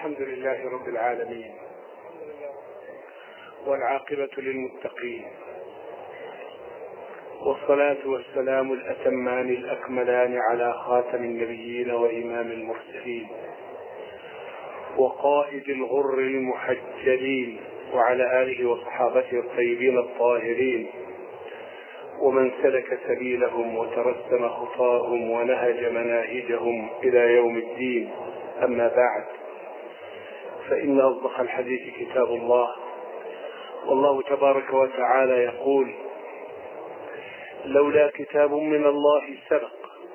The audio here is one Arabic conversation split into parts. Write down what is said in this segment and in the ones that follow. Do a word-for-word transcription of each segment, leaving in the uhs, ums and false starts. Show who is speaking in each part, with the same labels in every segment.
Speaker 1: الحمد لله رب العالمين، والعاقبة للمتقين، والصلاة والسلام الأتمان الأكملان على خاتم النبيين وإمام المرسلين وقائد الغر المحجلين، وعلى آله وصحابته الطيبين الطاهرين، ومن سلك سبيلهم وترسم خطاهم ونهج مناهجهم إلى يوم الدين. أما بعد، فإن أصدق الحديث كتاب الله، والله تبارك وتعالى يقول: لولا كتاب من الله سبق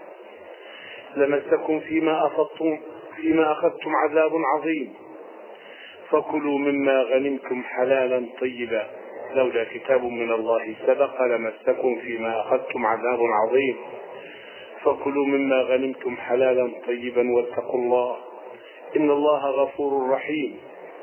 Speaker 1: لمسكم فيما أخذتم فيما أخذتم عذاب عظيم، فكلوا مما غنمتم حلالا طيبا. لولا كتاب من الله سبق لمسكم فيما أخذتم عذاب عظيم، فكلوا مما غنمتم حلالا طيبا واتقوا الله إن الله غفور رحيم.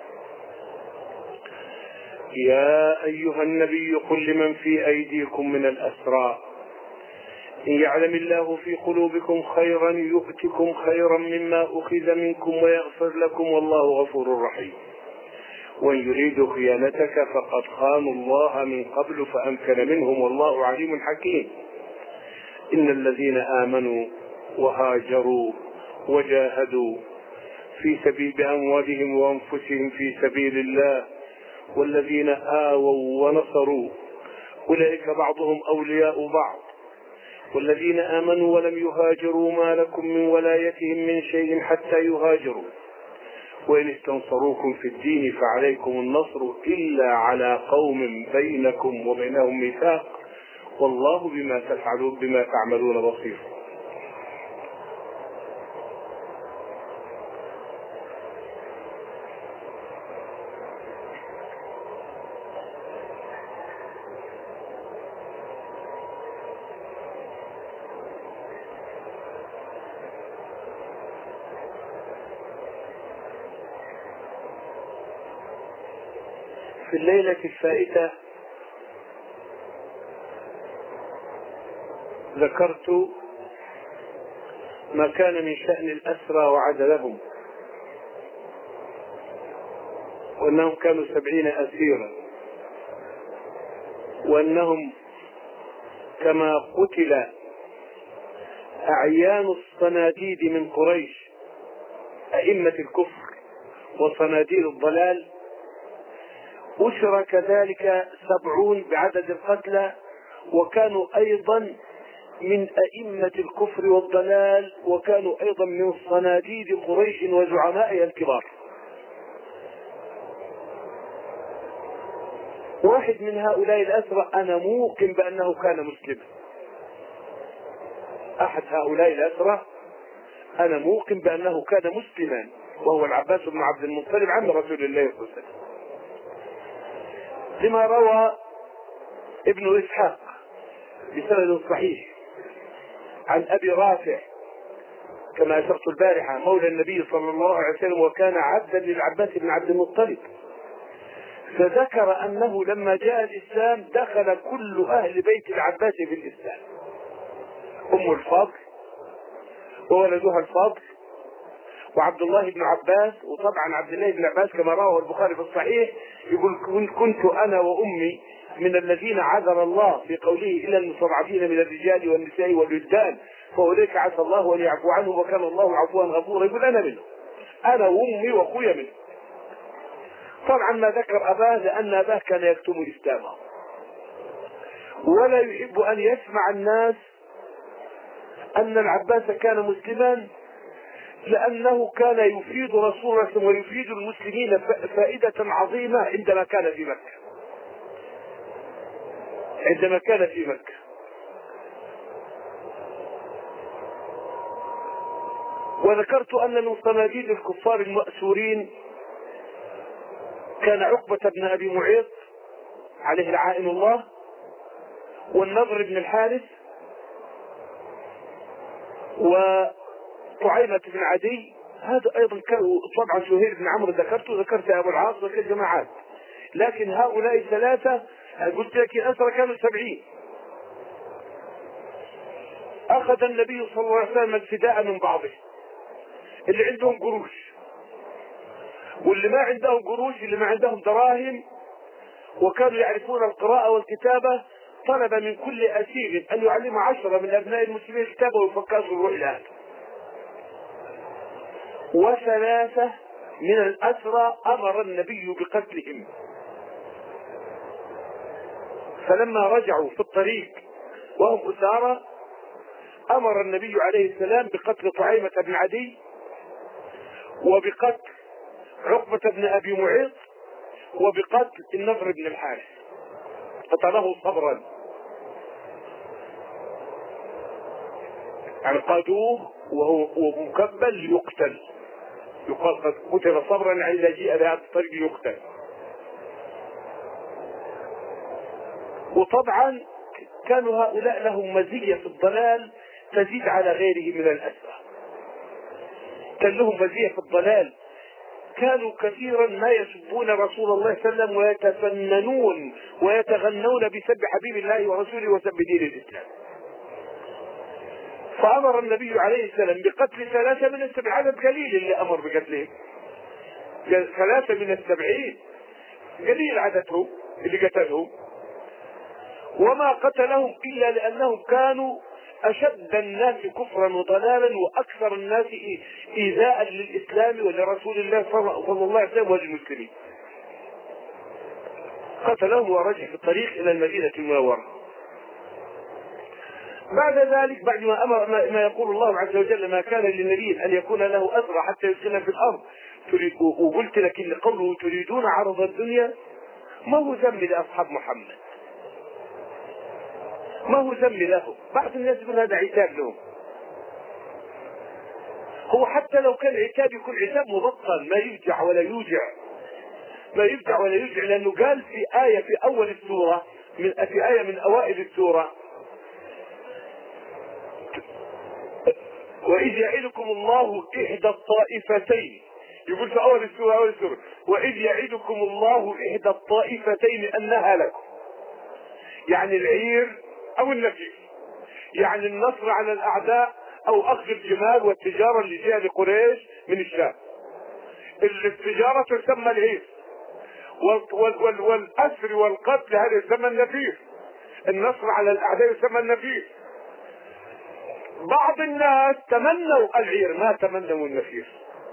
Speaker 1: يا أيها النبي قل لمن في أيديكم من الأسرى إن يعلم الله في قلوبكم خيرا يؤتكم خيرا مما أخذ منكم ويغفر لكم والله غفور رحيم. وإن يريدوا خيانتك فقد خانوا الله من قبل فأمكن منهم والله عليم حكيم. إن الذين آمنوا وهاجروا وجاهدوا في سبيل بأموالهم وأنفسهم في سبيل الله والذين آووا ونصروا أولئك بعضهم أولياء بعض، والذين آمنوا ولم يهاجروا ما لكم من ولايتهم من شيء حتى يهاجروا، وإن استنصروكم في الدين فعليكم النصر إلا على قوم بينكم وبينهم ميثاق والله بما تفعلون بما تعملون بصير. في الليلة الفائتة ذكرت ما كان من شأن الأسرى وعدلهم، وأنهم كانوا سبعين أسيرا، وأنهم كما قتل أعيان الصناديد من قريش أئمة الكفر وصناديد الضلال، أشر كذلك سبعون بعدد القتلى، وكانوا أيضا من أئمة الكفر والضلال، وكانوا أيضا من صناديد قريش وزعمائها الكبار. واحد من هؤلاء الأسرى أنا موقن بأنه كان مسلما. أحد هؤلاء الأسرى أنا موقن بأنه كان مسلما، وهو العباس بن عبد المطلب عم رسول الله صلى الله عليه وسلم، لما روى ابن إسحاق بسند صحيح عن أبي رافع كما أشرت البارحة مولى النبي صلى الله عليه وسلم، وكان عبدا للعباس بن عبد المطلب، فذكر أنه لما جاء الإسلام دخل كل أهل بيت العباس في الإسلام، أم الفضل وولدها الفضل وعبد الله بن عباس. وطبعا عبد الله بن عباس كما رواه البخاري في الصحيح يقول: كنت أنا وأمي من الذين عذر الله في قوله إلى المستضعفين من الرجال والنساء والولدان فأولئك عسى الله أن يعفو عنهم وكان الله عفوا غفورا. يقول: أنا منه، أنا وأمي وأخويا منه. طبعا ما ذكر أباه لأن أباه كان يكتم إسلامه، ولا يحب أن يسمع الناس أن العباس كان مسلما، لأنه كان يفيد رسول الله ويفيد المسلمين فائدة عظيمة عندما كان في مكة عندما كان في مكة وذكرت أن من صناديد الكفار المأسورين كان عقبة بن أبي معيط عليه لعائن الله، والنضر بن الحارث، وطعيمة بن عدي. هذا أيضا كانوا طبعا سهيل بن عمرو ذكرته، ذكرت أبو العاص، ذكرت جماعات، لكن هؤلاء الثلاثة قلت لك الأسرى كانوا سبعين. أخذ النبي صلى الله عليه وسلم الفداء من بعضهم اللي عندهم قروش، واللي ما عندهم قروش، اللي ما عندهم دراهم وكانوا يعرفون القراءة والكتابة، طلب من كل أسير أن يعلم عشرة من أبناء المسلمين الكتابة ويفكروا الروح الآن. وثلاثة من الأسرى أمر النبي بقتلهم. فلما رجعوا في الطريق وهم أسارى أمر النبي عليه السلام بقتل طعيمة بن عدي وبقتل عقبة بن أبي معيط وبقتل النضر بن الحارث. قتله صبرا، يعني قادوه وهو مكبل يقتل، يقال قد قتل صبرا، يعني إذا جاء بهذا الطريق يقتل. وطبعا كانوا هؤلاء لهم مزية في الضلال تزيد على غيره من الأسرى. كان لهم مزية في الضلال، كانوا كثيرا ما يسبون رسول الله صلى الله عليه وسلم ويتفننون ويتغنون بسب حبيب الله ورسوله وسب دين الإسلام. فأمر النبي عليه السلام بقتل ثلاثة من السبع، عدد قليل اللي أمر بقتلهم، ثلاثة من السبعين قليل عددهم اللي قتلهم، وما قتلهم إلا لأنهم كانوا أشد الناس كفرا وضلالا وأكثر الناس إيذاء للإسلام ولرسول الله صلى الله عليه وسلم وللمسلمين. قتلهم ورجع في الطريق إلى المدينة المنورة. بعد ذلك، بعد ما أمر ما يقول الله عز وجل ما كان للنبي أن يكون له أسرى حتى يسكن في الأرض، وقلت لك إن قوله تريدون عرض الدنيا ما هو ذنب لأصحاب محمد، ما هو ذنب له. بعض الناس يقول هذا عتاب لهم. هو حتى لو كان عتاب يكون عتاب مبطل ما يرجع ولا يوجع، ما يرجع ولا يوجع، لأنه قال في آية في أول السورة، من في آية من أوائل السورة: وإذ يعدكم الله إحدى الطائفتين، يقول في أول السورة أول السورة وإذ يعدكم الله إحدى الطائفتين أنها لكم، يعني العير أو النفير، يعني النصر على الأعداء أو أخذ الجمال والتجارة اللي جاء لقريش من الشام. التجارة تسمى العير، والأسر والقتل هذا يسمى النفير، النصر على الأعداء يسمى النفير. بعض الناس تمنوا العير ما تمنوا النفير،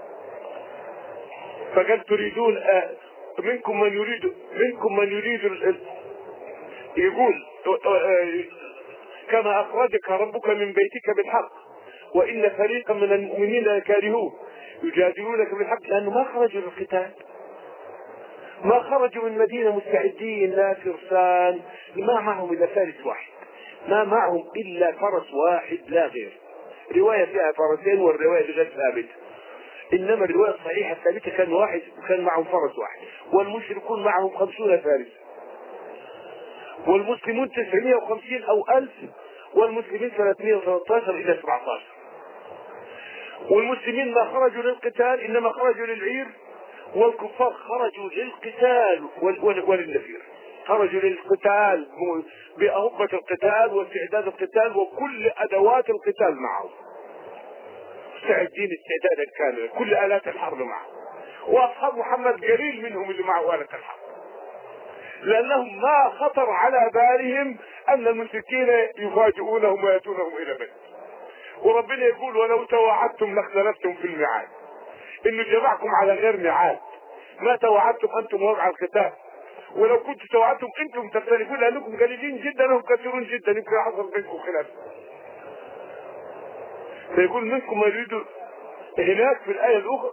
Speaker 1: فقال تريدون آه منكم من يريد منكم من يريد يقول آه كما أخرجك ربك من بيتك بالحق وإن فريقا من المؤمنين لكارهون يجادلونك بالحق، لأنه ما خرجوا للقتال، ما خرجوا من مدينة مستعدين لا فرسان، ما معهم إلا فارس واحد، ما معهم إلا فرس واحد لا غير. رواية فيها فرسين والرواية غير ثابتة، إنما الرواية الصحيحة الثابتة كان واحد كان معهم فرس واحد، والمشركون معهم خمسون فارس، والمسلمون تسعمائة وخمسين أو ألف، والمسلمين ثلاثمائة وثلاثة عشر إلى سبعة عشر. والمسلمين ما خرجوا للقتال إنما خرجوا للعير، والكفار خرجوا للقتال وللنفير، خرجوا للقتال بأهبة القتال واستعداد القتال وكل أدوات القتال معهم، مستعدين استعدادا كاملا، كل آلات الحرب معهم. وأصحاب محمد قليل منهم اللي معه آلة الحرب، لأنهم ما خطر على بالهم أن المشركين يفاجئونهم ويأتونهم إلى بيت. وربنا يقول ولو تواعدتم لاختلفتم في الميعاد، إنه جمعكم على غير ميعاد، ما تواعدتم أنتم وضع القتال، ولو كنتم توعدتم أنتم تختلفون لأنكم قليلين جدا وهم كثيرون جدا، يمكن حصل بينكم خلاف. فيقول منكم ما يريد هناك في الآية الأخرى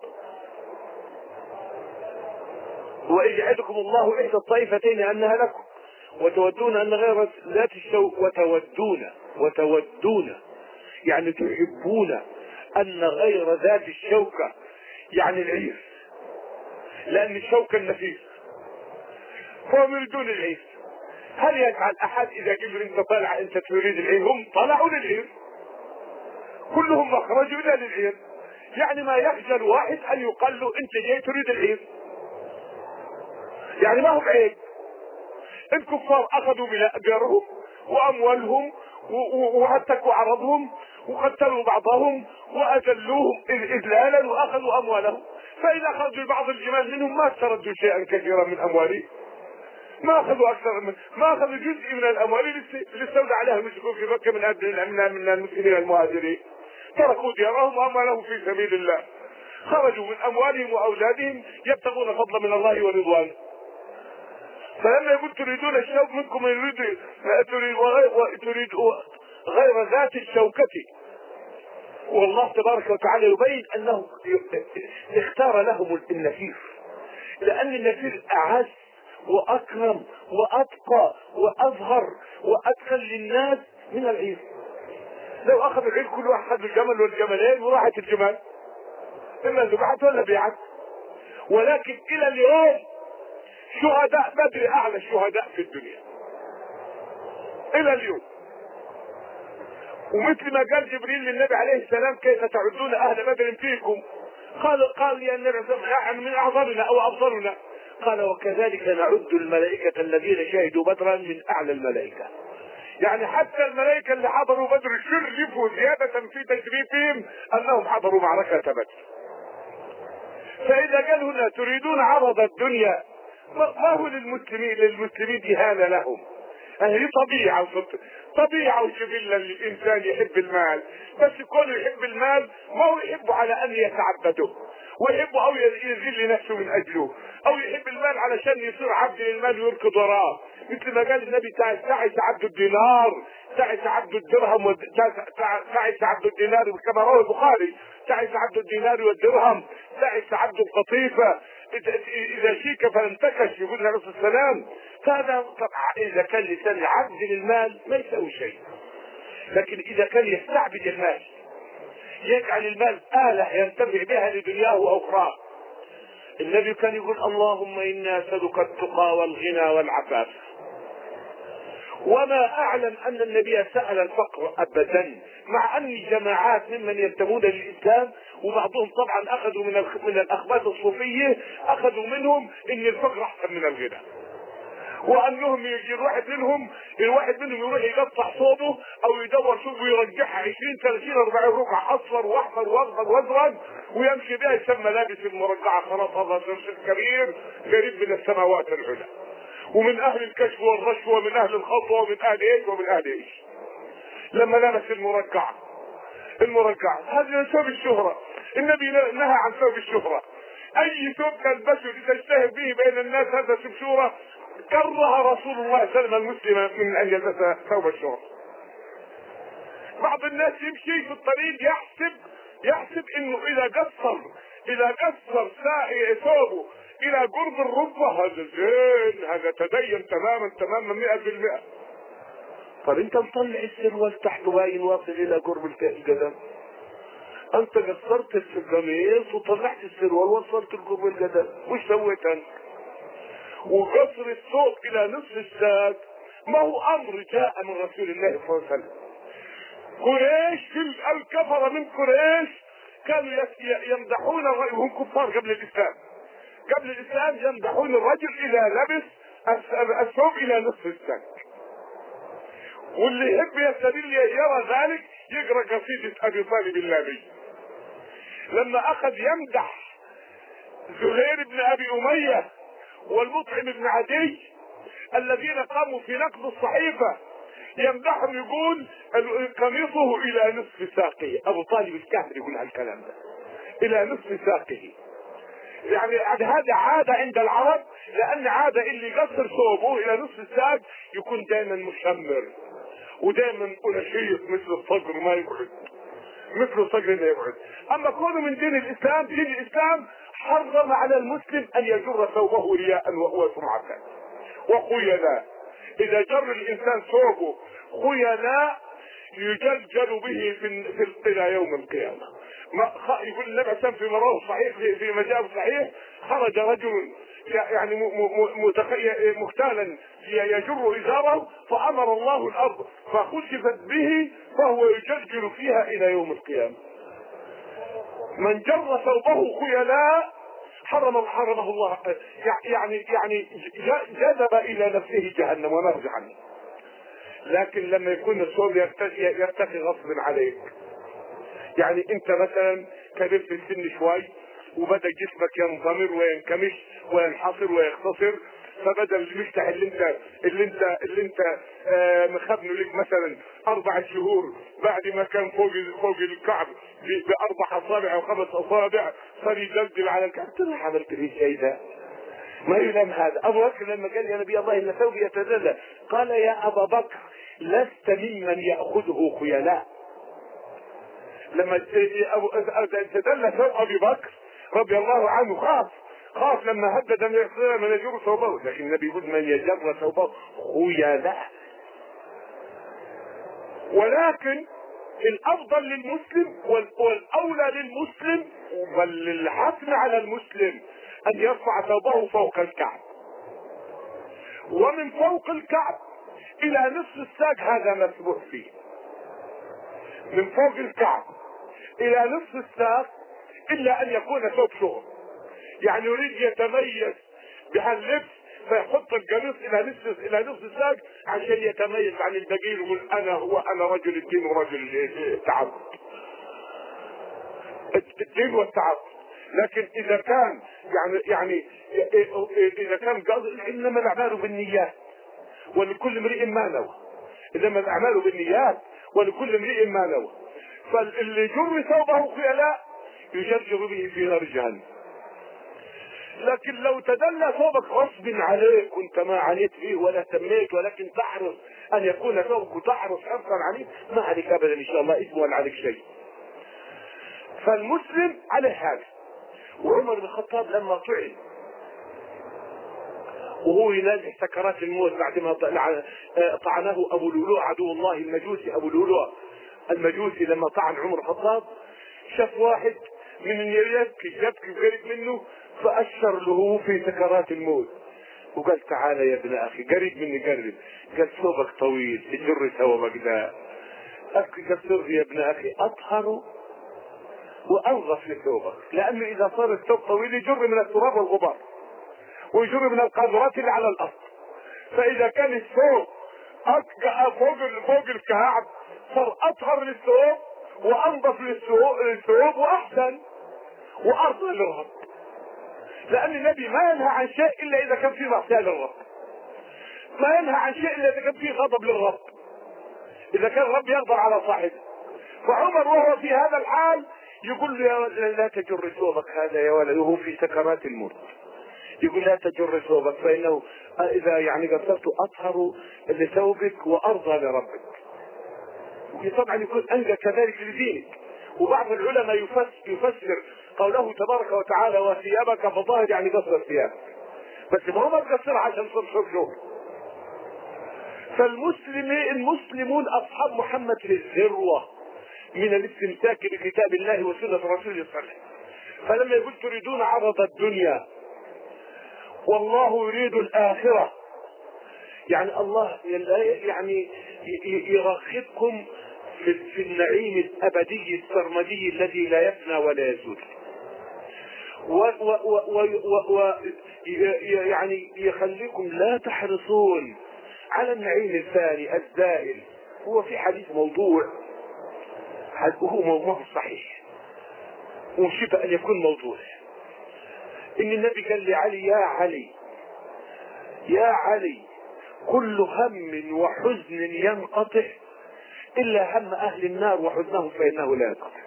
Speaker 1: وإذ يعدكم الله إحدى الطائفتين أنها لكم وتودون أن غير ذات الشوك، وتودون وتودون يعني تحبون أن غير ذات الشوكة يعني العير، لأن الشوكة النفيس، فهم يريدون العير. هل يجعل أحد إذا قبل أنت طالع أنت تريد العير؟ هم طلعوا للعير، كلهم مخرجوا إلى للعير، يعني ما يخجل واحد أن يقال له أنت جاي تريد العير، يعني ما هو بعيد. الكفار أخذوا بأجرهم وأموالهم وهتكوا عرضهم وقتلوا بعضهم وأذلوهم إذلالا وأخذوا أموالهم، فإذا أخذوا بعض الجمال منهم ما استردوا شيئا كثيرا من أموالهم، ما أخذوا أكثر من ما أخذوا جزء من الأموال اللي استولى عليها المشركون في مكة من من المسلمين المهاجرين، تركوا ديارهم وأموالهم في سبيل الله، خرجوا من أموالهم وأولادهم يبتغون فضلا من الله ورضوانه. فلما يقول تريدون الشوك منكم يريد تريد تريد غير ذات الشوكة، والله تبارك وتعالى يبين أنه اختار لهم النفير، لأن النفير أعز وأكرم وأتقى وأظهر وأدخل للناس من العير. لو أخذ العير كل واحد أخذ الجمل والجملين وراحت الجمال، إما ذبحت ولا بيعت. ولكن إلى اليوم شهداء بدر أعلى الشهداء في الدنيا إلى اليوم. ومثل ما قال جبريل للنبي عليه السلام كيف تعدون أهل بدر فيكم؟ قال قال يا النبي نحن من أعظمنا أو أفضلنا، قال وكذلك نعد الملائكة الذين شهدوا بدرا من أعلى الملائكة. يعني حتى الملائكة اللي حضروا بدر شرفوا زيادة في تشريفهم أنهم حضروا معركة بدر. فإذا قال هنا تريدون عرض الدنيا، ما هو للمسلمين للمسلمين إهانة لهم؟ هي طبيعة طبيعة وجبلة للإنسان يحب المال، بس كونه يحب المال ما هو يحبه على أن يتعبده ويحبه أو يذل نفسه من أجله، أو يحب المال علشان يصير عبد للمال ويركض وراه، مثل ما قال النبي تعس عبد الدينار، تعس عبد الدرهم، تعس عبد الدينار كما روى البخاري، تعس عبد الدينار والدرهم، تعس عبد القطيفة، إذا شيك فلانتكش، يقول النبي صلى الله عليه وسلم. فهذا طبعا إذا كان لسان عبد للمال ما يسوي شيء، لكن إذا كان يستعبد المال يجعل المال آلة ينتفع بها لدنياه وأخراه. النبي كان يقول اللهم إنا أسألك التقى والغنى والعفاف. وما أعلم أن النبي سأل الفقر أبدا، مع أن جماعات ممن ينتمون للإسلام وبعضهم طبعا أخذوا من من الأخبار الصوفية أخذوا منهم إن الفقر أحسن من الغنى، وأنهم يجي الواحد منهم الواحد منهم يروح يقطع صوبه أو يدور صوبه ويرجعها عشرين ثلاثين أربعين ربع أصفر وأحمر وأخضر وأزرق ويمشي بها يسمى لابس المرقعة، خلاص هذا شرشف كبير قريب من السماوات العلى، ومن أهل الكشف والرشوة ومن أهل الخطوة ومن أهل إيش ومن أهل إيش. لما لبس المرقعة المرقعة هذا ثوب الشهرة، النبي نهى عن ثوب الشهرة، أي ثوب تلبسه لتشتهر به بين الناس هذا ثوب شهرة. كره رسول الله صلى الله عليه وسلم المسلم من أن يلبس ثوب الشهرة. بعض الناس يمشي في الطريق يحسب يحسب انه اذا قصر اذا قصر ساعي ثوبه الى قرب الركبه هذا زين، هذا تدين تماما تماما مئة بالمئة. طب انت مطلع السروال تحت باين واصل الى قرب القدم، انت قصرت القميص وطلعت السروال وصلت لقرب القدم، وش سويت انت؟ وقصر الثوب الى نصف الساق ما هو امر جاء من رسول الله صلى الله عليه وسلم. قريش في الكفرة من قريش كانوا يمدحون الرجل وهم كفار قبل الاسلام قبل الاسلام يمدحون الرجل اذا لبس الثوب الى نصف الساق، واللي يحب يستدل يرى ذلك يقرا قصيدة ابي طالب اللابي لما اخذ يمدح زهير بن ابي امية والمطعم بن عدي الذين قاموا في نقض الصحيفة، يمدحهم يقول قميصه الى نصف ساقه. ابو طالب الكافر يقول هالكلام ده الى نصف ساقه، يعني هذا عادة عند العرب، لان عادة اللي يقصر ثوبه الى نصف الساق يكون دائما مشمر ودائما نشيط مثل الصقر ما يقعد مثل الصقر ما يقعد. اما كونه من دين الاسلام، دين الاسلام حرم على المسلم ان يجر ثوبه رياء وهو سمعة وخيلاء. اذا جر الانسان ثوبه خيلاء يجلجل به في الى يوم القيامة. ما يقول النبي عليه في مراه صحيح في مجال صحيح خرج رجل يعني مختالا يجر ازاره فامر الله الارض فخسفت به فهو يجلجل فيها الى يوم القيامة. من جر ثوبه خيلاء حرم حرمه الله، يعني يعني جذب الى نفسه جهنم ونار جهنم. لكن لما يكون الثوب يرتقي يرتقي غصب عليك، يعني انت مثلا كبرت في السن شوي وبدأ جسمك ينضمر وينكمش وينحصر ويختصر، فبدل المفتح اللي انت اللي انت اللي انت آه مخبنه لك مثلا اربع شهور، بعد ما كان فوق فوق الكعب باربع اصابع او خمس اصابع، صار يدلدل على الكعب. قلت له عملت لي شيء ده؟ ما يلام هذا. ابو بكر لما قال يا نبي الله ان ثوبي يتدلى، قال يا ابا بكر لست ممن ياخذه خيلاء. لما تدلى ثوب ابي بكر رضي الله عنه خاف خاف لما هدد ان يغسل من يجر ثوبه، لكن النبي يقول من يجر ثوبه خيلاء. ولكن الافضل للمسلم والاولى للمسلم بل الحتم على المسلم ان يرفع ثوبه فوق الكعب، ومن فوق الكعب الى نصف الساق هذا مسموح فيه. من فوق الكعب الى نصف الساق الا ان يكون ثوب شغل، يعني يريد يتميز بهاللبس فيحط القميص الى نصف الى نصف الساق عشان يتميز عن البقيل ويقول انا هو انا رجل الدين ورجل التعبد، الدين والتعبد. لكن اذا كان يعني يعني اذا كان قصد انما الاعمال بالنيات ولكل امرئ ما نوى، انما الاعمال بالنيات ولكل امرئ ما نوى، فاللي جر ثوبه خيلاء يجرجر به في نار جهنم. لكن لو تدلى ثوبك غصب عليك وانت ما عليت فيه ولا تميت، ولكن تحرص ان يكون ثوبك وتحرص حرصا عليه، ما عليك ابدا ان شاء الله اسم ولا عليك شيء. فالمسلم عليه هذا. وعمر بن الخطاب لما طعن وهو ينازع سكرات الموت بعد ما طعنه ابو لؤلؤ عدو الله المجوسي، ابو لؤلؤ المجوسي لما طعن عمر الخطاب شاف واحد من يبكي يبكي قريب منه فاشر له في سكرات الموت وقال تعالى يا ابن اخي، قريب مني قرب، قال ثوبك طويل تجر ثوبك ده، قال يا ابن اخي اطهر وانظف لثوبك، لانه اذا صار الثوب طويل يجر من التراب والغبار ويجر من القاذورات اللي على الارض، فاذا كان الثوب فوق فوق الكعب صار اطهر للثوب وانظف للثوب واحسن وارضى للرب، لان النبي ما ينهى عن شيء الا اذا كان فيه معصيه للرب، ما ينهى عن شيء الا اذا كان فيه غضب للرب، اذا كان الرب يغضب على صاحبه. فعمر وهو في هذا الحال يقول له لا تجر ثوبك هذا يا ولد، وهو في سكرات الموت يقول لا تجر ثوبك فانه اذا يعني قصرت اطهر لثوبك وارضى لربك، طبعا يكون انجى كذلك لدينك. وبعض العلماء يفسر, يفسر قوله تبارك وتعالى وثيابك فظاهر يعني قصر الثياب، بس ما هو ما تقصرها عشان تصير شغل. فالمسلمين المسلمون اصحاب محمد في الذروه من الاستمساك بكتاب الله وسنه رسوله الصالح. فلما يقول تريدون عرض الدنيا والله يريد الاخره، يعني الله يعني يرغبكم في النعيم الابدي السرمدي الذي لا يفنى ولا يزول، و و و و و يعني يخليكم لا تحرصون على النعيم الثاني الزائل. هو في حديث موضوع، هو موضوع صحيح وشبه ان يكون موضوع، ان النبي قال لعلي يا علي يا علي كل هم وحزن ينقطع الا هم اهل النار وحزنهم فانه لا ينقطع،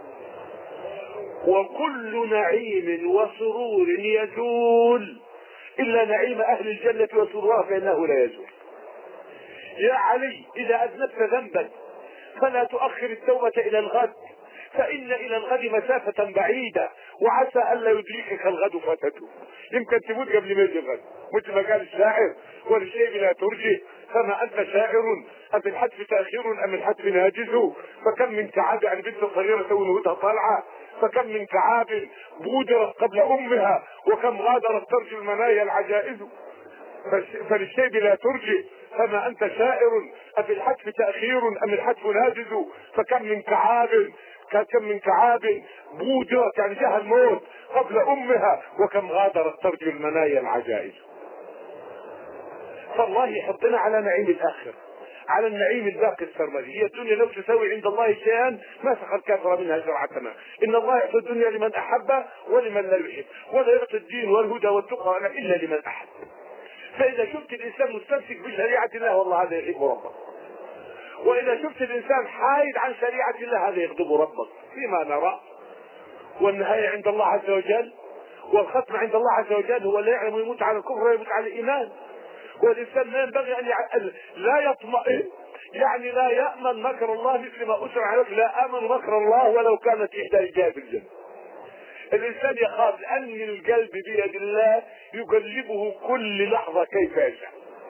Speaker 1: وكل نعيم وسرور يزول الا نعيم اهل الجنة وسرورها فانه لا يزول. يا علي اذا اذنبت ذنبا فلا تؤخر التوبة الى الغد، فان الى الغد مسافة بعيدة وعسى الا يدركك الغد فتتوب، يمكن تموت قبل ما يجي الغد. مثل ما قال الشاعر والشيء لا ترجه فما انت شاعر ام الحتف تاخير ام الحتف ناجز، فكم من كعاب عن بنت صغيرة ونهودها طالعة، فكم من كعاب بودرت قبل امها وكم غادرت ترجو المنايا العجائز، فللشيب لا ترجي فما انت شاعر افي الحتف تاخير ام الحتف ناجز، فكم من كعاب كم من كعاب بودرت يعني جاها الموت قبل امها وكم غادرت ترجو المنايا العجائز. فالله يحطنا على نعيم الاخره على النعيم الباقي السرمدي. هي الدنيا لو تساوي عند الله شيئا ما سخى الكافر منها جرعة ماء. ان الله يعطي الدنيا لمن احب ولمن لا يحب، ولا يعطي الدين والهدى والتقى الا لمن احب. فاذا شفت الانسان مستمسك بشريعة الله والله هذا يحب ربك، واذا شفت الانسان حايد عن شريعة الله هذا يغضب ربك فيما نرى. والنهاية عند الله عز وجل، والختم عند الله عز وجل. هو لا يعلم يموت على الكفر ويموت على الايمان. والانسان لا ينبغي ان يع... لا يطمئن، يعني لا يامن مكر الله مثل ما اسر عليه لا امن مكر الله ولو كانت احدى رجال الجنه. الانسان يخاف لان القلب بيد الله يقلبه كل لحظه كيف يشاء.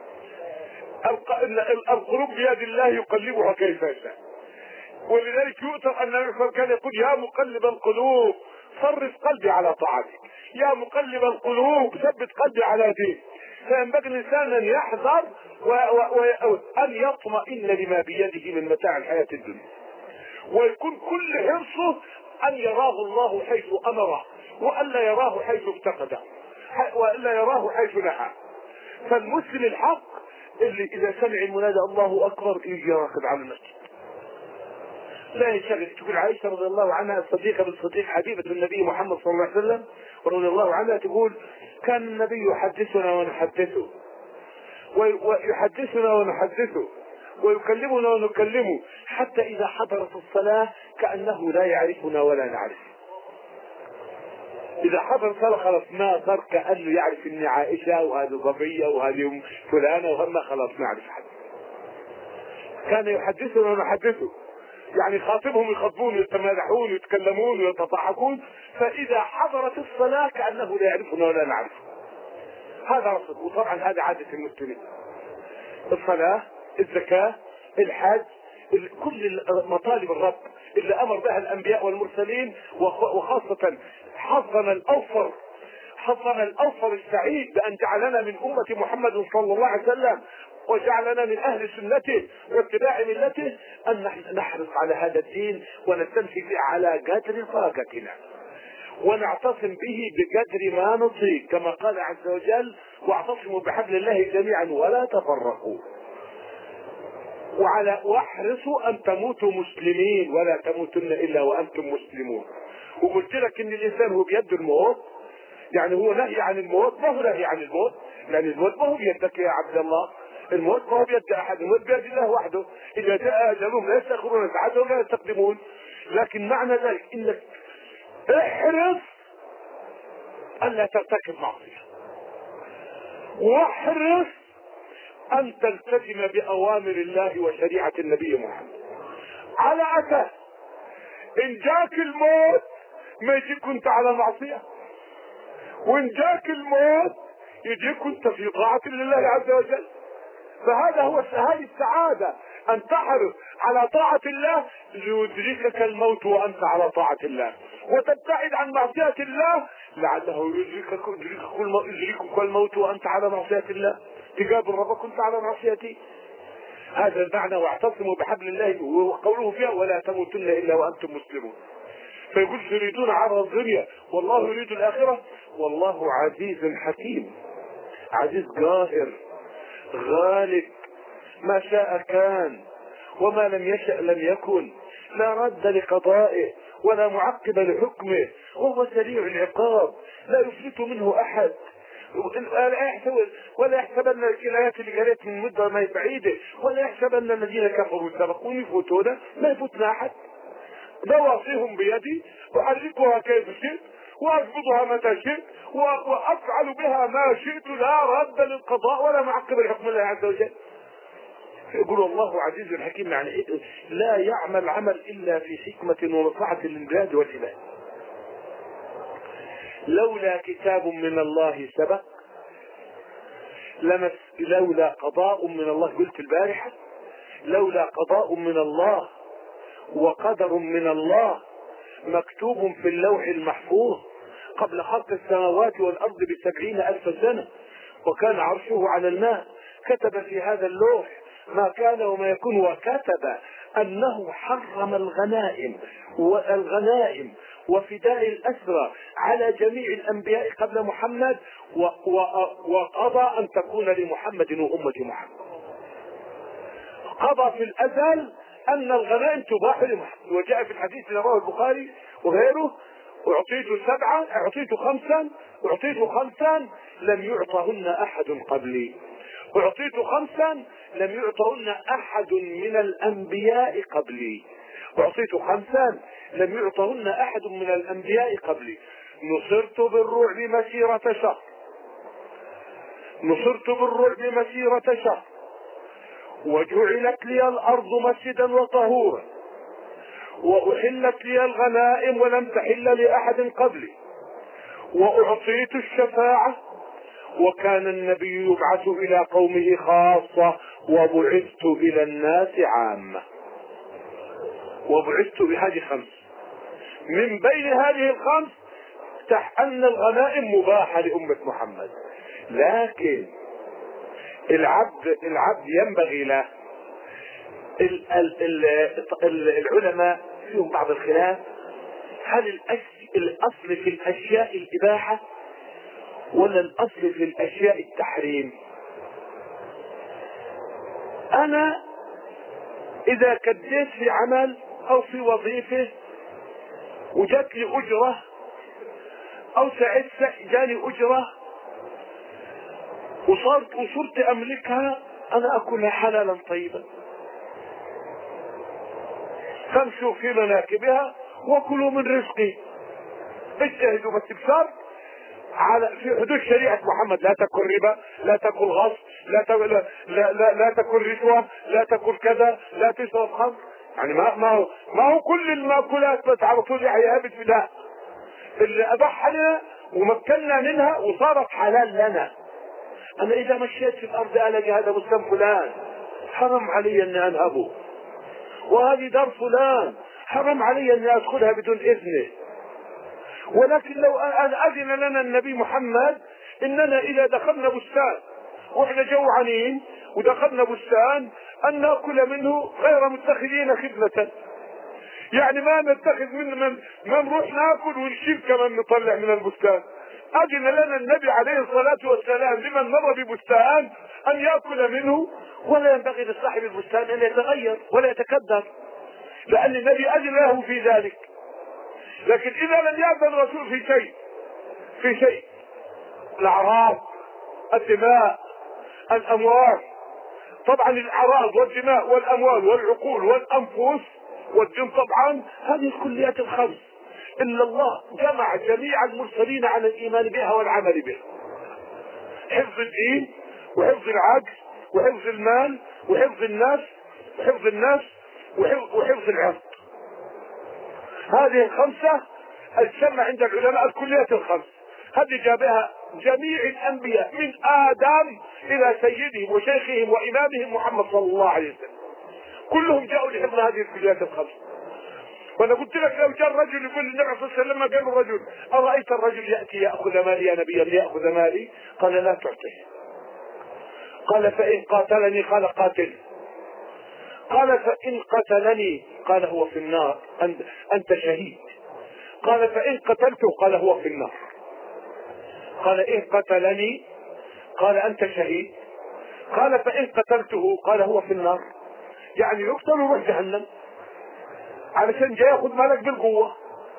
Speaker 1: القلوب بيد الله يقلبها كيف يشاء. ولذلك يؤثر ان النبي كان يقول يا مقلب القلوب صرف قلبي على طاعتك، يا مقلب القلوب ثبت قلبي على دينك. فينبغي الانسان ان يحذر وان يطمئن لما بيده من متاع الحياه الدنيا، ويكون كل حرصه ان يراه الله حيث امره، والا يراه حيث افتقده، والا يراه حيث نهى. فالمسلم الحق اللي اذا سمع المنادى الله اكبر يجي راكب على المسجد، لا ينشغل. تقول عائشة رضي الله عنها الصديقة بالصديق حبيبة النبي محمد صلى الله عليه وسلم رضي الله عنها تقول كان النبي يحدثنا ونحدثه، ويحدثنا ونحدثه، ويكلمنا ونكلمه، حتى إذا حضرت الصلاة كأنه لا يعرفنا ولا نعرف. إذا حضر الصلاة خلاص ما صار كأنه يعرف إني عائشة وهذه صبية وهذه فلانة وهم خلاص نعرف حد. كان يحدثنا ونحدثه، يعني خاطبهم يخاطبون يتمادحون ويتكلمون ويتضحكون، فإذا حضرت الصلاة كأنه لا يعرفنا ولا نعرفه. هذا رصد. وطبعا هذا عادة المسلمين. الصلاة، الزكاة، الحج، كل مطالب الرب اللي أمر بها الأنبياء والمرسلين، وخاصة حظنا الأوفر حظنا الأوفر السعيد بأن جعلنا من أمة محمد صلى الله عليه وسلم وجعلنا من أهل سنته واتباع ملته، أن نحرص على هذا الدين ونستمسك به على قدر طاقتنا، ونعتصم به بقدر ما نطيق، كما قال عز وجل واعتصموا بحبل الله جميعا ولا تفرقوا. وعلى واحرصوا أن تموتوا مسلمين ولا تموتن إلا وأنتم مسلمون. وقلت لك إن الإنسان هو بيد الموت، يعني هو نهي عن الموت، ما هو نهي عن الموت، لأن الموت ما هو بيدك يا عبد الله، الموت ما هو بيد أحد، الموت بيد الله وحده. إذا جاء أجلهم لا يستأخرون ساعة ولا يستقدمون. لكن معنى ذلك إنك احرص ألا ترتكب معصية، واحرص أن تلتزم بأوامر الله وشريعة النبي محمد، على أساس إن جاك الموت ما يجيك كنت على معصية، وإن جاك الموت يجيك كنت في طاعة لله عز وجل. فهذا هو هذه السعادة، أن تحرص على طاعة الله ليدركك الموت وأنت على طاعة الله، وتبتعد عن معصية الله لعله يدركك يدركك الموت وأنت على معصية الله، تقابل ربك كنت على معصيته. هذا المعنى واعتصموا بحبل الله، وقوله فيها ولا تموتن إلا وأنتم مسلمون. فيقول تريدون عرض الدنيا والله يريد الآخرة والله عزيز حكيم، عزيز قاهر غالب، ما شاء كان وما لم يشأ لم يكن، لا رد لقضائه ولا معقب لحكمه، وهو سريع العقاب لا يفلت منه أحد. ولا يحسبن الكلايات اللي قريت من مدة ما بعيدة، ولا يحسبن الذين كفروا سبقون يفوتونا، ما يفوتنا أحد. نواصيهم بيدي وأحركها كيف شئت وأقبضها متى شئت وأفعل بها ما شئت، لا رد للقضاء ولا معقب لحكم الله عز وجل. يقول الله عزيز حكيم، يعني لا يعمل عمل إلا في حكمة ومصلحة للبلاد والعباد. لولا كتاب من الله سبق لمس، لولا قضاء من الله، قلت البارحة لولا قضاء من الله وقدر من الله مكتوب في اللوح المحفوظ قبل خلق السماوات والأرض بسبعين ألف سنة، وكان عرشه على الماء، كتب في هذا اللوح ما كان وما يكون، وكتب أنه حرم الغنائم والغنائم وفداء الأسرى على جميع الأنبياء قبل محمد، وقضى أن تكون لمحمد وأمة محمد. قضى في الازل ان الغنائم تباح لمحمد، وجاء في الحديث الذي رواه البخاري وغيره: اعطيت سبعا، اعطيت خمسا، اعطيت خمسا لم يعطهن احد قبلي، اعطيت خمسا لم يعطهن احد من الانبياء قبلي، اعطيت خمسا لم يعطهن احد من الانبياء قبلي. نصرت بالرعب مسيرة شهر، نصرت بالرعب مسيرة شهر، وجعلت لي الارض مسجدا وطهورا، واحلت لي الغنائم ولم تحل لاحد قبلي، واعطيت الشفاعة، وكان النبي يبعث الى قومه خاصة، وبعثت الى الناس عامة. وبعثت بهذه خمس، من بين هذه الخمس تح ان الغنائم مباحة لأمة محمد. لكن العبد العبد ينبغي له، ال ال ال العلماء فيهم بعض الخلاف، هل الاصل في الاشياء الاباحة ولا الاصل في الاشياء التحريم؟ انا اذا كديت في عمل او في وظيفة وجات لي اجرة، او سعيت جاني اجرة وصرت وصرت املكها، انا اكلها حلالا طيبا، فامشوا في مناكبها وكلوا من رزقي، اجتهدوا بس بشرط على في حدود شريعة محمد: لا تكن ربا، لا تكن غصب، لا تكن لا, لا, لا, لا تكن رشوة، لا تكن كذا، لا تشرب خمر. يعني ما ما هو ما هو كل المأكولات بس على طول يحيى ابد، لا، اللي اباح لنا ومكننا منها وصارت حلال لنا. انا اذا مشيت في الارض الاقي هذا بستان فلان، حرم علي اني انهبه، وهذه دار فلان حرم علي اني ادخلها بدون اذنه. ولكن لو اذن لنا النبي محمد اننا اذا دخلنا بستان واحنا جوعانين ودخلنا بستان ان ناكل منه غير متخذين خدمة، يعني ما نتخذ من من ما نروح ناكل ونشيل كمان نطلع من البستان. اذن لنا النبي عليه الصلاة والسلام لمن مر ببستان ان ياكل منه، ولا ينبغي لصاحب البستان ان يتغير ولا يتكدر، لان النبي اذن له في ذلك. لكن اذا لم يأذن الرسول في شيء في شيء الاعراض، الدماء، الاموال، طبعا الاعراض والدماء والاموال والعقول والانفس والدم، طبعا هذه الكليات الخمس الا الله جمع جميع المرسلين على الايمان بها والعمل بها: حفظ الدين، وحفظ العقل، وحفظ المال، وحفظ الناس، وحفظ الناس وحفظ, وحفظ العرض. هذه الخمسة السمى عند العلماء الكليات الخمس، هذه جابها جميع الانبياء من ادم الى سيدهم وشيخهم وامامهم محمد صلى الله عليه وسلم، كلهم جاءوا لحفظ هذه الكليات الخمس. وانا قلت لك لو جاء الرجل يقول للنبي صلى الله عليه وسلم، قال الرجل: ارايت الرجل ياتي ياخذ مالي يا نبي الله، ياخذ مالي؟ قال: لا تعطيه. قال: فان قاتلني؟ قال: قاتل. قال: فان قتلني؟ قال: هو في النار، انت شهيد. قال: فان قتلته؟ قال: هو في النار. قال: ان قتلني؟ قال: انت شهيد. قال: فان قتلته؟ قال: هو في النار. يعني يقتل ويروح جهنم علشان جاي ياخذ مالك بالقوه.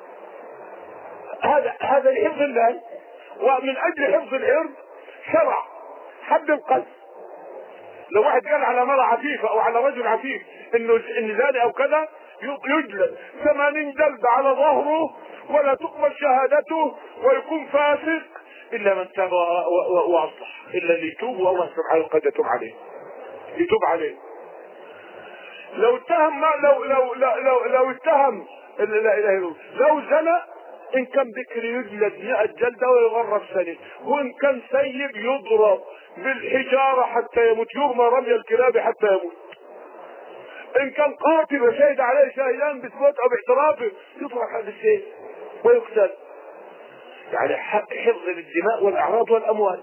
Speaker 1: هذا هذا لحفظ المال، ومن اجل حفظ العرض شرع حد القذف. لو واحد قال على مرأة عفيفة او على رجل عفيف انه ان زاني او كذا، يجلد ثمانين جلد على ظهره ولا تقبل شهادته، ويكون فاسق الا من تاب واصلح، الا اللي يتوب والله سبحانه قد يتوب عليه، يتوب عليه. لو اتهم ما لو لو لو لو, لو اتهم لا اله الا الله، لو زنى ان كان بكر يجلد مئة جلدة ويغرب سنة، وان كان سيب يضرب بالحجارة حتى يموت، يرمى رمي الكلاب حتى يموت. ان كان قاتل وشهد عليه شاهدان بثبوت او باعترافه يطرح هذا الشيء ويقتل. يعني حفظ للدماء والاعراض والاموال.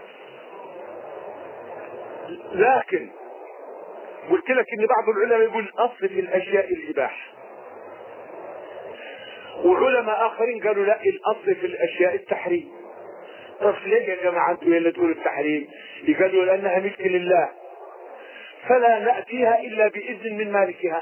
Speaker 1: لكن قلت لك ان بعض العلماء يقول الاصل في الاشياء الاباحه، وعلماء اخرين قالوا لا، الاصل في الاشياء التحريم. طب ليه يا جماعه انتوا اللي تقولوا التحريم؟ قالوا لانها ملك لله، فلا نأتيها إلا بإذن من مالكها.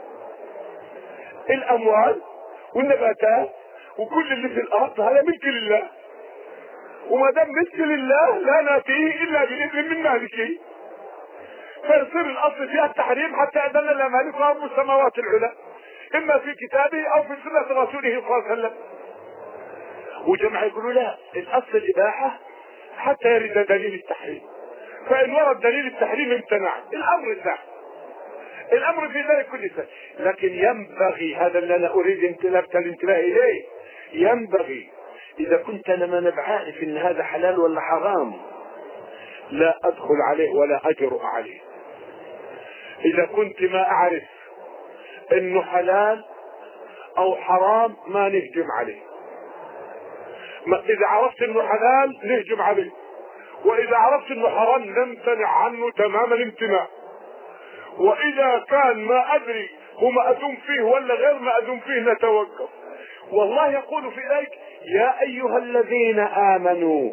Speaker 1: الأموال والنباتات وكل اللي في الأرض هذا ملك لله، وما دام ملك لله لا نأتيه إلا بإذن من مالكه، فيصير الأصل فيها التحريم حتى أذن لنا مالك رب السماوات العلى، إما في كتابه أو في سنة رسوله صلى الله عليه وسلم. وجماعة يقولوا لا، الأصل الإباحة حتى يرد دليل التحريم، فإن ورد دليل التحريم امتنع. الأمر سهل، الأمر في ذلك كل سهل، لكن ينبغي، هذا اللي أنا أريد انتباه الانتباه إليه، ينبغي إذا كنت أنا ما بعرف إن هذا حلال ولا حرام لا أدخل عليه ولا أجرؤ عليه. إذا كنت ما أعرف إنه حلال أو حرام ما نهجم عليه. ما إذا عرفت إنه حلال نهجم عليه، وإذا عرفت إنه حرام نمتنع عنه تمام الامتناع. وإذا كان ما أدري هو مأذون فيه ولا غير مأذون فيه نتوقف. والله يقول في ذلك يا أيها الذين آمنوا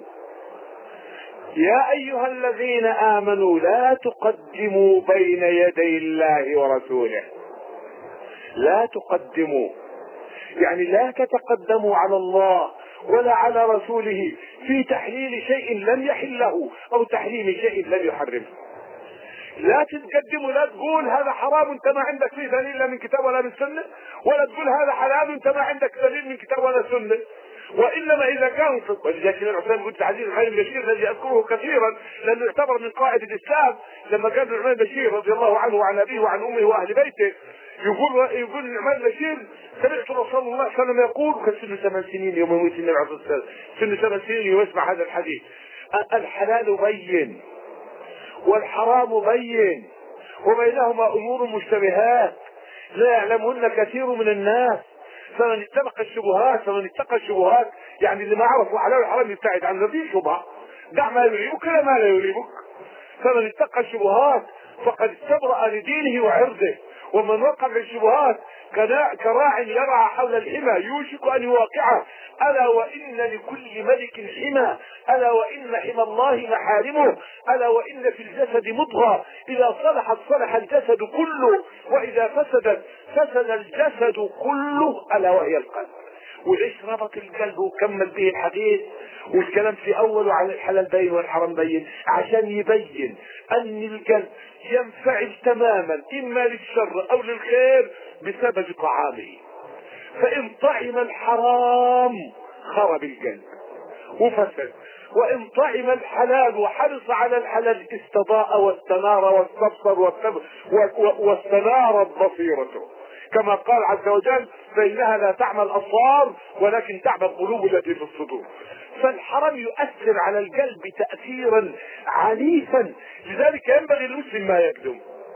Speaker 1: يا أيها الذين آمنوا لا تقدموا بين يدي الله ورسوله. لا تقدموا يعني لا تتقدموا على الله ولا على رسوله في تحليل شيء لم يحله أو تحريم شيء لم يحرمه. لا تتقدموا، لا تقول هذا حرام انت ما عندك فيه دليل لا من كتاب ولا من سنة، ولا تقول هذا حلال انت ما عندك دليل من كتاب ولا سنة. وانما اذا كان ولذلك العثمان قلت عزيز الخير البشير الذي اذكره كثيرا لانه يعتبر من قواعد الاسلام، لما كان النعمان البشير رضي الله عنه وعن ابيه وعن امه واهل بيته يقول يقول النعمان البشير سمعت رسول الله صلى الله عليه وسلم يقول، كان سنه ثمان سنين يوم يموت النبي عليه الصلاه والسلام، سنه ثمان سنين ويسمع هذا الحديث: الحلال بين والحرام بين وبينهما امور مشتبهات لا يعلمهن كثير من الناس فمن اتقى الشبهات فمن اتقى الشبهات يعني اللي ما عرفوا حلال والحرام يبتعد عنه في شبهه، دع ما يريبك لا ما لا يريبك. فمن اتقى الشبهات فقد استبرأ لدينه وعرضه، ومن وقع في الشبهات كراع يرعى حول الحمى يوشك ان يواقعه. الا وان لكل ملك حمى، الا وان حمى الله محارمه، الا وان في الجسد مضغه اذا صلحت صلح الجسد كله واذا فسدت فسد الجسد كله الا وهي القلب. وليش ربط القلب وكمل به الحديث والكلام في اوله على الحلال بين والحرام بين؟ عشان يبين ان القلب ينفعل تماما اما للشر او للخير بسبب طعامه. فان طعم الحرام خرب القلب وفسد، وان طعم الحلال وحرص على الحلال استضاء واستنار واستبصر واستنارت بصيرته، كما قال عز وجل: فإنها لا تعمى الأبصار ولكن تعمى القلوب التي في الصدور. فالحرام يؤثر على القلب تأثيرا عنيفا، لذلك ينبغي المسلم ما يكذب.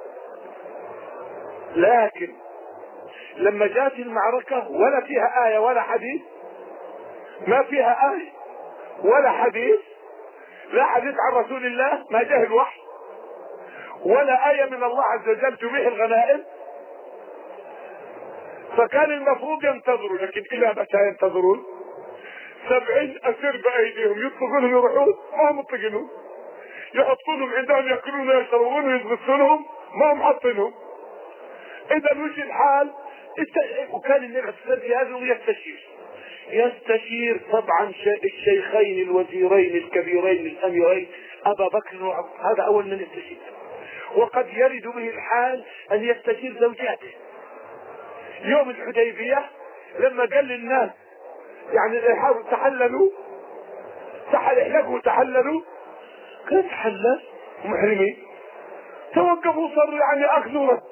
Speaker 1: لكن لما جاءت المعركة ولا فيها آية ولا حديث، ما فيها آية ولا حديث، لا حديث عن رسول الله ما جاء الوحي ولا آية من الله عز وجل تبيح الغنائم، فكان المفروض ينتظروا. لكن الى متى ينتظرون؟ سبعين اسير بايديهم يطلقونهم يروحون ما هم مطلقينهم، يحطونهم عندهم ياكلون ويشربون ويلبسونهم ما هم حاطينهم. اذا وش الحال؟ وكان النبي عليه الصلاه والسلام يستشير يستشير طبعا الشيخين الوزيرين الكبيرين الاميرين ابا بكر وعمر، هذا اول من يستشير. وقد يرد به الحال ان يستشير زوجاته. يوم الحديبية لما قال للناس يعني يحاولوا تحللوا تحل احلقوا تحللوا، كيف تحلل ومحرمين؟ توقفوا صاروا يعني اخذوا رد،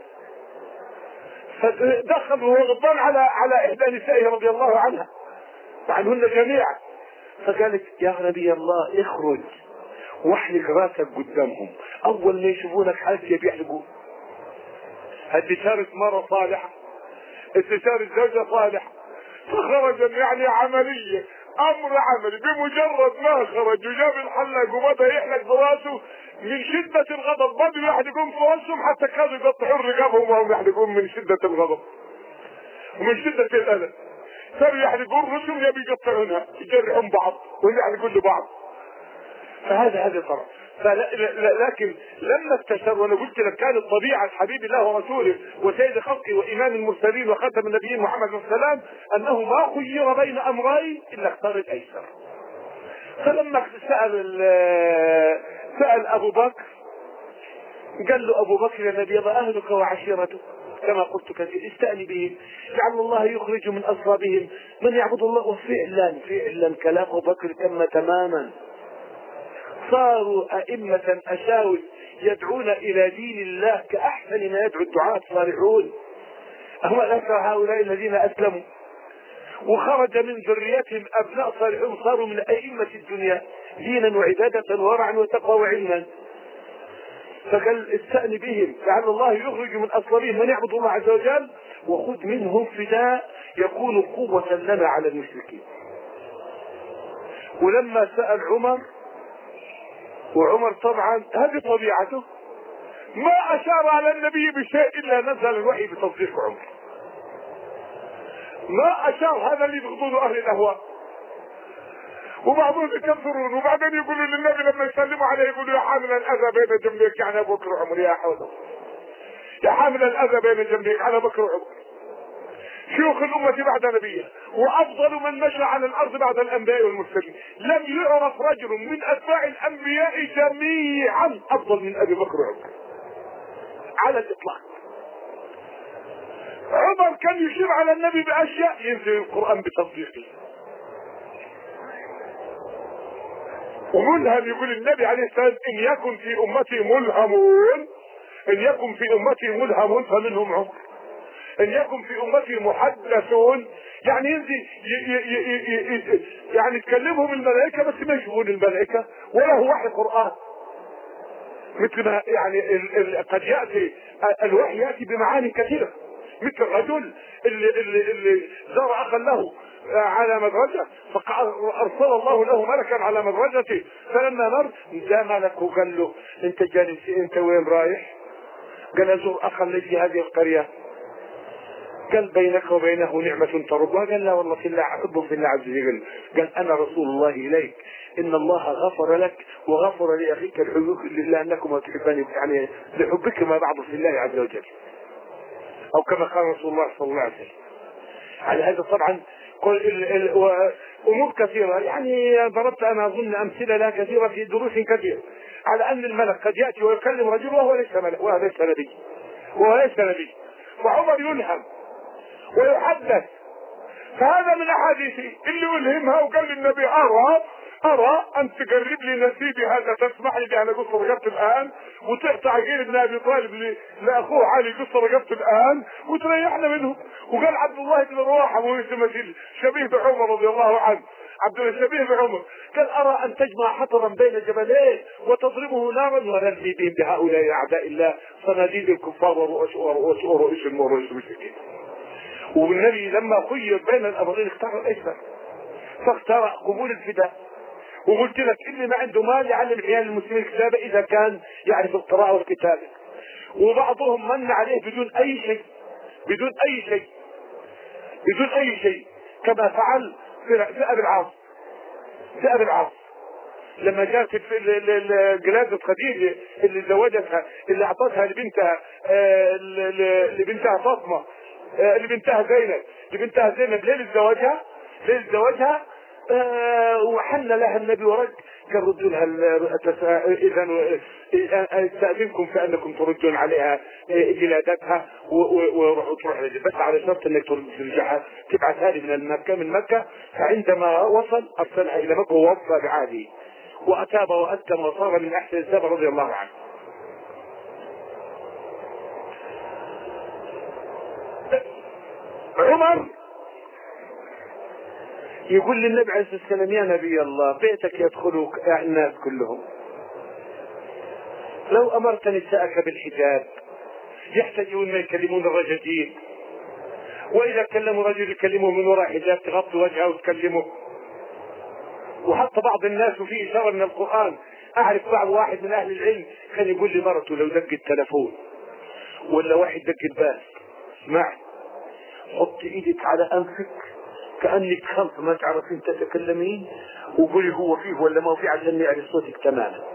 Speaker 1: فدخل وهو غضبان على على احدى نسائه رضي الله عنها عنهن جميعا، فقالت: يا نبي الله اخرج واحلق راسك قدامهم، اول ما يشوفونك حاسيه بيحلقوا. هذه صارت مرة صالحة، استشار الزوجة صالحة، فخرج يعني عملية امر عملي. بمجرد ما خرج وجاب الحلاق وبدا يحلق براسه من شدة الغضب بدوا يحلقون في راسهم حتى كانوا يقطعون رقابهم وهم يحلقون من شدة الغضب ومن شدة الألم. صاروا يحلقون راسهم يبي يقطعونها يجرحون بعض ويحلقون لبعض. فهذا هذا طرف. لكن لما استشر، وانا قلت لك كانت طبيعه حبيب الله ورسوله وسيد خلقه وامام المرسلين وخاتم النبيين محمد صلى الله عليه وسلم انه ما خير بين امرين الا اختار الايسر. فلما سال سال ابو بكر قال له ابو بكر يا نبي الله اهلك وعشيرتك كما قلت كثير استأني بهم لعل الله يخرج من اصلابهم من يعبد الله. وفعلا فعلا كلام ابو بكر تم تماما. صاروا أئمة أشاوس يدعون إلى دين الله كأحسن ما يدعو الدعاة الصالحون. هؤلاء الذين أسلموا وخرج من ذريتهم أبناء صالحون صاروا من أئمة الدنيا دينا وعبادة ورعا وتقوى وعلما. فقال استأني بهم لعل الله يخرج من أصلابهم من يعبد الله عز وجل وخذ منهم فداء يكون قوة لنا على المشركين. ولما سأل عمر، وعمر طبعا هذه طبيعته ما اشار على النبي بشيء الا نزل الوحي بتصديق عمر. ما اشار، هذا اللي بيغضون اهل الاهواء. وبعضهم يكفرون وبعدين يقولوا للنبي لما يسلموا عليه يقولوا يا حامل الاذى بين جنبيك يعني ابو بكر وعمر. يا حول يا حامل الاذى بين جنبيك على بكر وعمر شيوخ الامه بعد نبيه وافضل من مشى على الارض بعد الانبياء والمرسلين. لم يعرف رجل من اتباع الانبياء جميعا افضل من ابي بكر وعمر على الاطلاق. عمر كان يشير على النبي باشياء ينزل القران بتصديقه. وملهم يقول النبي عليه السلام ان يكن في امتي ملهمون ان يكن في امتي ملهمون فمنهم عمر. ان يكن في امتي محدثون يعني ينزل يعني تكلمهم الملائكه بس ما يشوفون الملائكه ولا هو وحي قران. مثل ما يعني قد ياتي الوحي ياتي بمعاني كثيره، مثل الرجل اللي اللي اللي زار اخا له على مدرجه فارسل الله له ملكا على مدرجته فلما مر جاء ملك وقال له انت جالس انت وين رايح؟ قال ازور اخا لي في هذه القريه. قال بينك وبينه نعمة ترضها؟ قال لا والله في الله أحبه في الله عز وجل. قال أنا رسول الله إليك إن الله غفر لك وغفر لأخيك الحبوك لأنكما تحبان يعني لحبكما بعض في الله عز وجل، أو كما قال رسول الله صلى الله عليه وسلم. على هذا طبعا أمور كثيرة يعني ضربت أنا أظن أمثلة لها كثيرة في دروس كثيرة على أن الملك قد يأتي ويكلم رجل وهو ليس ملك وهو ليس نبي وهو ليس نبي. فعمر يلهم ويحدث. فهذا من احاديثي اللي يلهمها وقال للنبي ارى ارى ان تقرب لي نسيبي هذا تسمح لي انا قصه رقبت الان وتقطع عقيل ابن ابي طالب لاخوه علي قصه رقبت الان وتريحنا منه. وقال عبد الله بن رواحه وهو مثل شبيه بعمر رضي الله عنه عبد الله شبيه بعمر قال ارى ان تجمع حطبا بين جبلين وتضربه نارا ونرمي بهم بهؤلاء اعداء الله صناديد الكفار ورؤوس ورؤوس ورؤوس المشركين. والنبي لما خير بين الامرين اختار الايسر فاختار قبول الفداء. وقلت لك اللي ما عنده مال يعلم عيال المسلمين الكتابه اذا كان يعرف القراءه والكتابه. وبعضهم من عليه بدون اي شيء بدون اي شيء بدون اي شيء كما فعل في ابي العاص. في ابي العاص لما جاءت الجلاد خديجه اللي زوجتها اللي اعطتها لبنتها لبنتها فاطمه لبنتها زينب لبنتها زينب ليلة زواجها ليلة زواجها آه وحن لها النبي ورد قال ردوا لها اذا استاذنكم فانكم تردون عليها جلادتها وتروح بس على شرط انك ترجعها تبعثها لي من مكه من مكه. فعندما وصل ارسلها الى مكه ووفى بعهده واتاب واسلم وصار من احسن السبع رضي الله عنه. عمر يقول للنبي عليه الصلاه والسلام يا نبي الله بيتك يدخله الناس كلهم لو امرت نساءك بالحجاب يحتاجون ما يكلمون الرجلين واذا كلموا رجل يكلموا من وراء حجاب تغطي وجهه وتكلمه. وحتى بعض الناس وفي اشاره من القران اعرف بعض واحد من اهل العلم كان يقول لي مرته لو دق التلفون ولا واحد دق الباب اسمع حط ايدك على انفك كأنك خلف ما تعرفين تتكلمين وقولي هو فيه ولا ما فيه عشان نعرف صوتك تماما.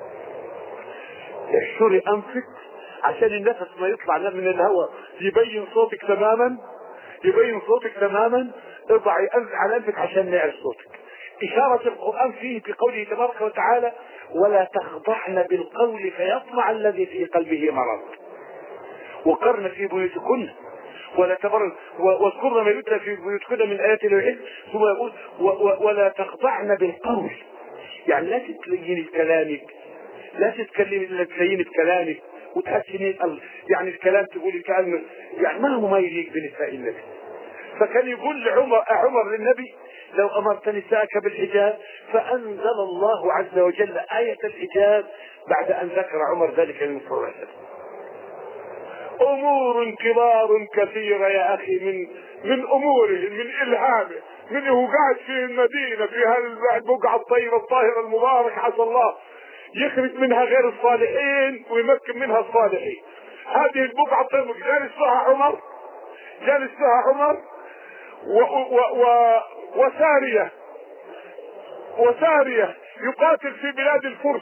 Speaker 1: احشري انفك عشان النفس ما يطلع من الهواء يبين صوتك تماما، يبين صوتك تماما. اضعي انف على انفك عشان نعرف صوتك. اشارة القرآن فيه بقوله تبارك وتعالى: ولا تخضعن بالقول فيطمع الذي في قلبه مرض وقرن في بيوتكن ولا تبرن واذكرن ما يتلى في بيوتكن من آيات العلم. ثم يقول ولا تخضعن بالقول، يعني لا تتليني بكلامك، لا تتكلمي الا تليني بكلامك وتحسني يعني الكلام تقولي كأنه يعني ما هو ما يليق بنساء النبي. فكان يقول لعمر عمر للنبي: لو امرت نساءك بالحجاب، فانزل الله عز وجل آية الحجاب بعد ان ذكر عمر ذلك المفروض. امور كبار كثيرة يا اخي، من من اموره، من الهامه، من هو قاعد في المدينة في هالبقعة الطيبة الطاهرة المباركة، عسى الله يخرج منها غير الصالحين ويمكن منها الصالحين. هذه البقعة الطيبة جالس فيها عمر، جالس فيها عمر و و و وسارية وسارية يقاتل في بلاد الفرس،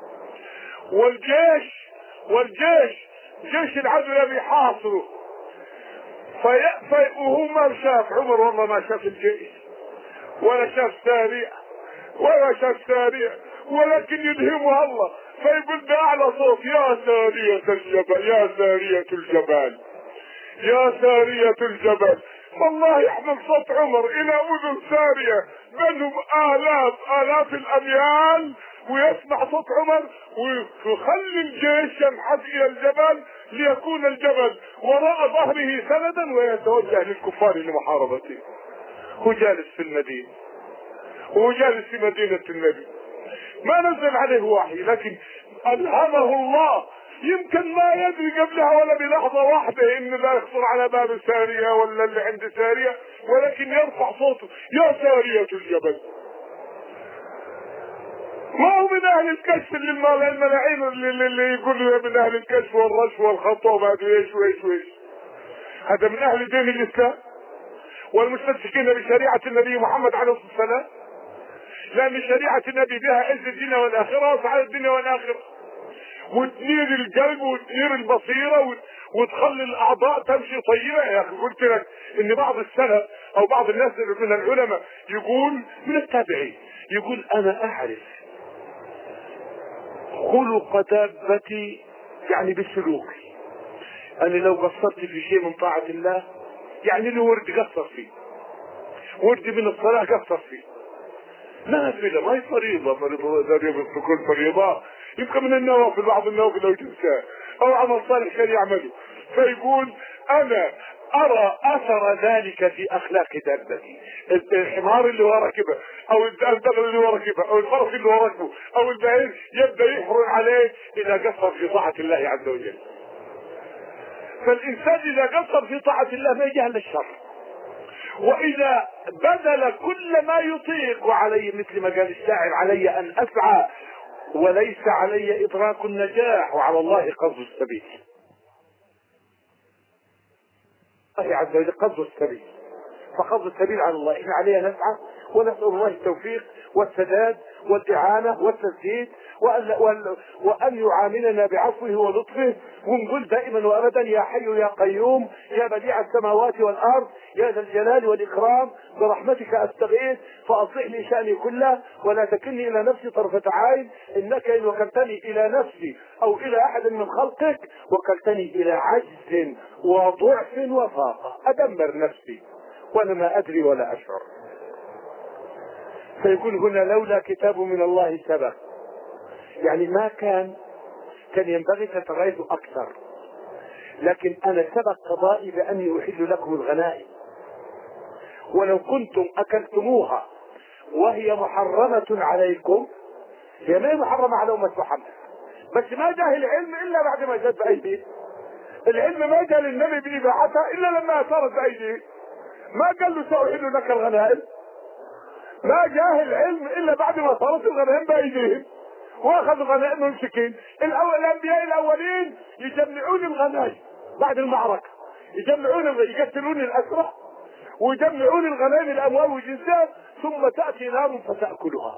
Speaker 1: والجيش والجيش جيش العدو الذي حاصره. في في وهو ما شاف عمر، والله ما شاف الجيش ولا شاف سارية ولا شاف سارية، ولكن يلهمها الله فيقول بأعلى صوت: يا سارية الجبل، يا سارية الجبال، يا سارية الجبل. والله يحمل صوت عمر الى اذن سارية بينهم الاف الاف الاميال، ويسمع صوت عمر ويخلي الجيش ينحدر الى الجبل ليكون الجبل وراء ظهره سندا ويتوجه للكفار لمحاربته. هو جالس في المدينة، هو جالس في مدينة النبي، ما نزل عليه وحي، لكن ألهمه الله. يمكن ما يدري قبلها ولا بلحظة واحدة إن لا يخطر على باب سارية ولا اللي عند سارية، ولكن يرفع صوته: يا سارية الجبل. ما هو من أهل الكشف اللي الملاعين اللي, اللي يقول من أهل الكشف والرشوة والخطوة وما أدري إيش وإيش وإيش. هذا من أهل دين الإسلام والمستمسكين بشريعة النبي محمد عليه الصلاة والسلام، لأن شريعة النبي بها عز الدنيا والآخرة وسعادة الدنيا والآخرة، وتنير القلب وتنير البصيرة وتخلي الأعضاء تمشي طيبة. يا أخي قلت لك إن بعض السلف أو بعض الناس من العلماء يقول من التابعين، يقول: أنا أعرف خلق دابتي يعني بسلوكي، أنا لو قصرت في شيء من طاعة الله، يعني اللي ورد قصر فيه، ورد من الصلاة قصر فيه، نافلة ما هي فريضة، فريضة تكون فريضة يبقى من النوافل، بعض النوافل لو تنساه او عمل صالح كان يعمله. فيقول: انا ارى اثر ذلك في اخلاق دابتي، الحمار اللي هو راكبه او البغل اللي هو راكبه او الفرس اللي هو راكبه او البعير يبدا يحرم عليه اذا قصر في طاعة الله عز وجل. فالانسان اذا قصر في طاعة الله ما يجهل الشر، واذا بذل كل ما يطيق، وعلي مثل ما قال الشاعر: علي ان اسعى وليس علي ادراك النجاح وعلى الله قصد السبيل. الله عز وجل قصد السبيل، فقصد السبيل على الله، احنا علينا نسعى ونسأل الله التوفيق والسداد والإعانة والتسديد، وأن, وأن يعاملنا بعفوه ولطفه، ونقول دائما وأبدا: يا حي يا قيوم يا بديع السماوات والأرض يا ذا الجلال والإكرام برحمتك أستغيث فأصلح لي شأني كله ولا تكلني إلى نفسي طرفة عين، إنك إن وكلتني إلى نفسي أو إلى أحد من خلقك وكلتني إلى عجز وضعف وفاقة، أدمر نفسي وأنا ما أدري ولا أشعر. فيقول هنا: لولا كتاب من الله سبق، يعني ما كان كان ينبغي تتغيثوا أكثر، لكن أنا سبق قضائي بأني أحل لكم الغنائم، ولو كنتم أكلتموها وهي محرمة عليكم، هي ما هي محرمة على أمة محمد، بس ما جاء العلم إلا بعد ما جاء بأيديه. العلم ما جاء للنبي بإباحتها إلا لما صارت بأيديه، ما قال له سأحل لك الغنائم، ما جاء العلم الا بعد ما صارت الغنائم بايديهم واخذوا غنائم المشركين. الاول الانبياء الاولين يجمعون الغنائم بعد المعركه، يجمعون يقتلون الاسرى ويجمعون الغنائم الاموال والجنسات ثم تاتي نار فتاكلها،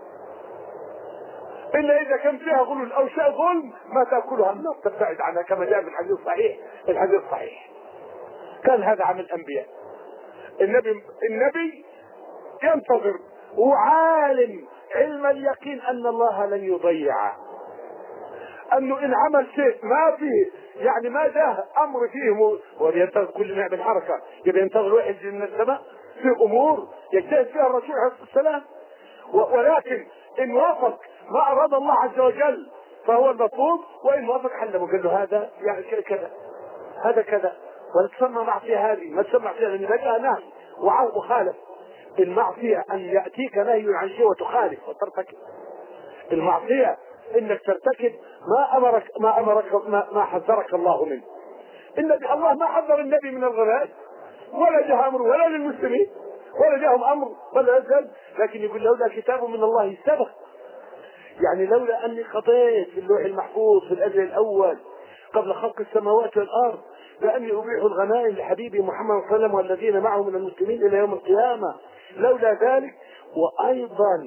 Speaker 1: الا اذا كان فيها غلول او شيء ظلم ما تاكلها النار، تبتعد عنها كما جاء في الحديث الصحيح. الحديث الصحيح كان هذا عمل الانبياء. النبي النبي ينتظر وعالم علم اليقين ان الله لن يضيع، انه ان عمل شيء ما فيه يعني ما جاه امر فيه ولينتظر كل ما يعمل حركه يبقى ينتظر واحد من السماء في امور يجتهد فيها الرسول عليه الصلاه والسلام، ولكن ان وافق ما اراد الله عز وجل فهو المطلوب، وان وافق حلمه قال له هذا يعني كذا هذا كذا، ولا تسمى معصيه هذه ما تسمى معصيه لان بدأ نهي وخالف. المعصيه ان ياتيك نهي عن شيء وتخالف وترتكب. المعصيه انك ترتكب ما امرك ما امرك ما, ما حذرك الله منه. النبي الله ما حذر النبي من الغنائم ولا جاء امر ولا للمسلمين ولا جاءهم امر ولا نزل، لكن يقول لولا كتاب من الله سبق، يعني لولا اني قضيت في اللوح المحفوظ في الاجل الاول قبل خلق السماوات والارض لاني ابيح الغنائم لحبيبي محمد صلى الله عليه وسلم والذين معه من المسلمين الى يوم القيامه، لولا ذلك. وايضا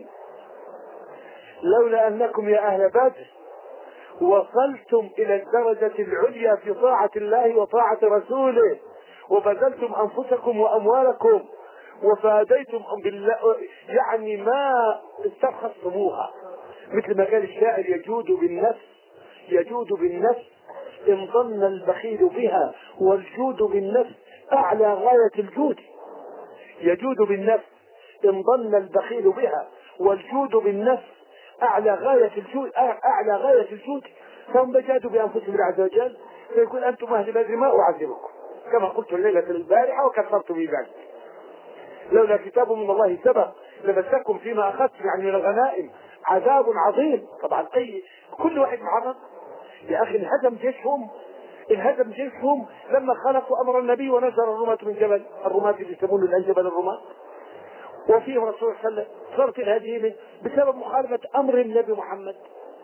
Speaker 1: لولا انكم يا اهل بدر وصلتم الى الدرجه العليا في طاعه الله وطاعه رسوله وبذلتم انفسكم واموالكم وفاديتم بالله يعني ما استرخصتموها، مثل ما قال الشاعر يجود بالنفس يجود بالنفس ان ظن البخيل بها والجود بالنفس اعلى غايه الجود. يجود بالنفس ان ظن البخيل بها والجود بالنفس اعلى غايه الجود اعلى غايه الجود. فهم بجادوا بانفسهم الله عز وجل فيقول انتم اهل بدر ما اعذبكم كما قلت الليله البارحه وكثرت في ذلك. لولا كتاب من الله سبق لمسكم فيما اخذتم يعني من الغنائم عذاب عظيم. طبعا اي كل واحد معرض يا اخي. انهزم جيشهم انهزم جيشهم لما خالفوا امر النبي ونزل الرماة من جبل الرماة اللي يسمونه الان جبل الرماة وفيهم رسول الله صلى الله عليه وسلم. صارت الهزيمه بسبب مخالفه امر النبي محمد.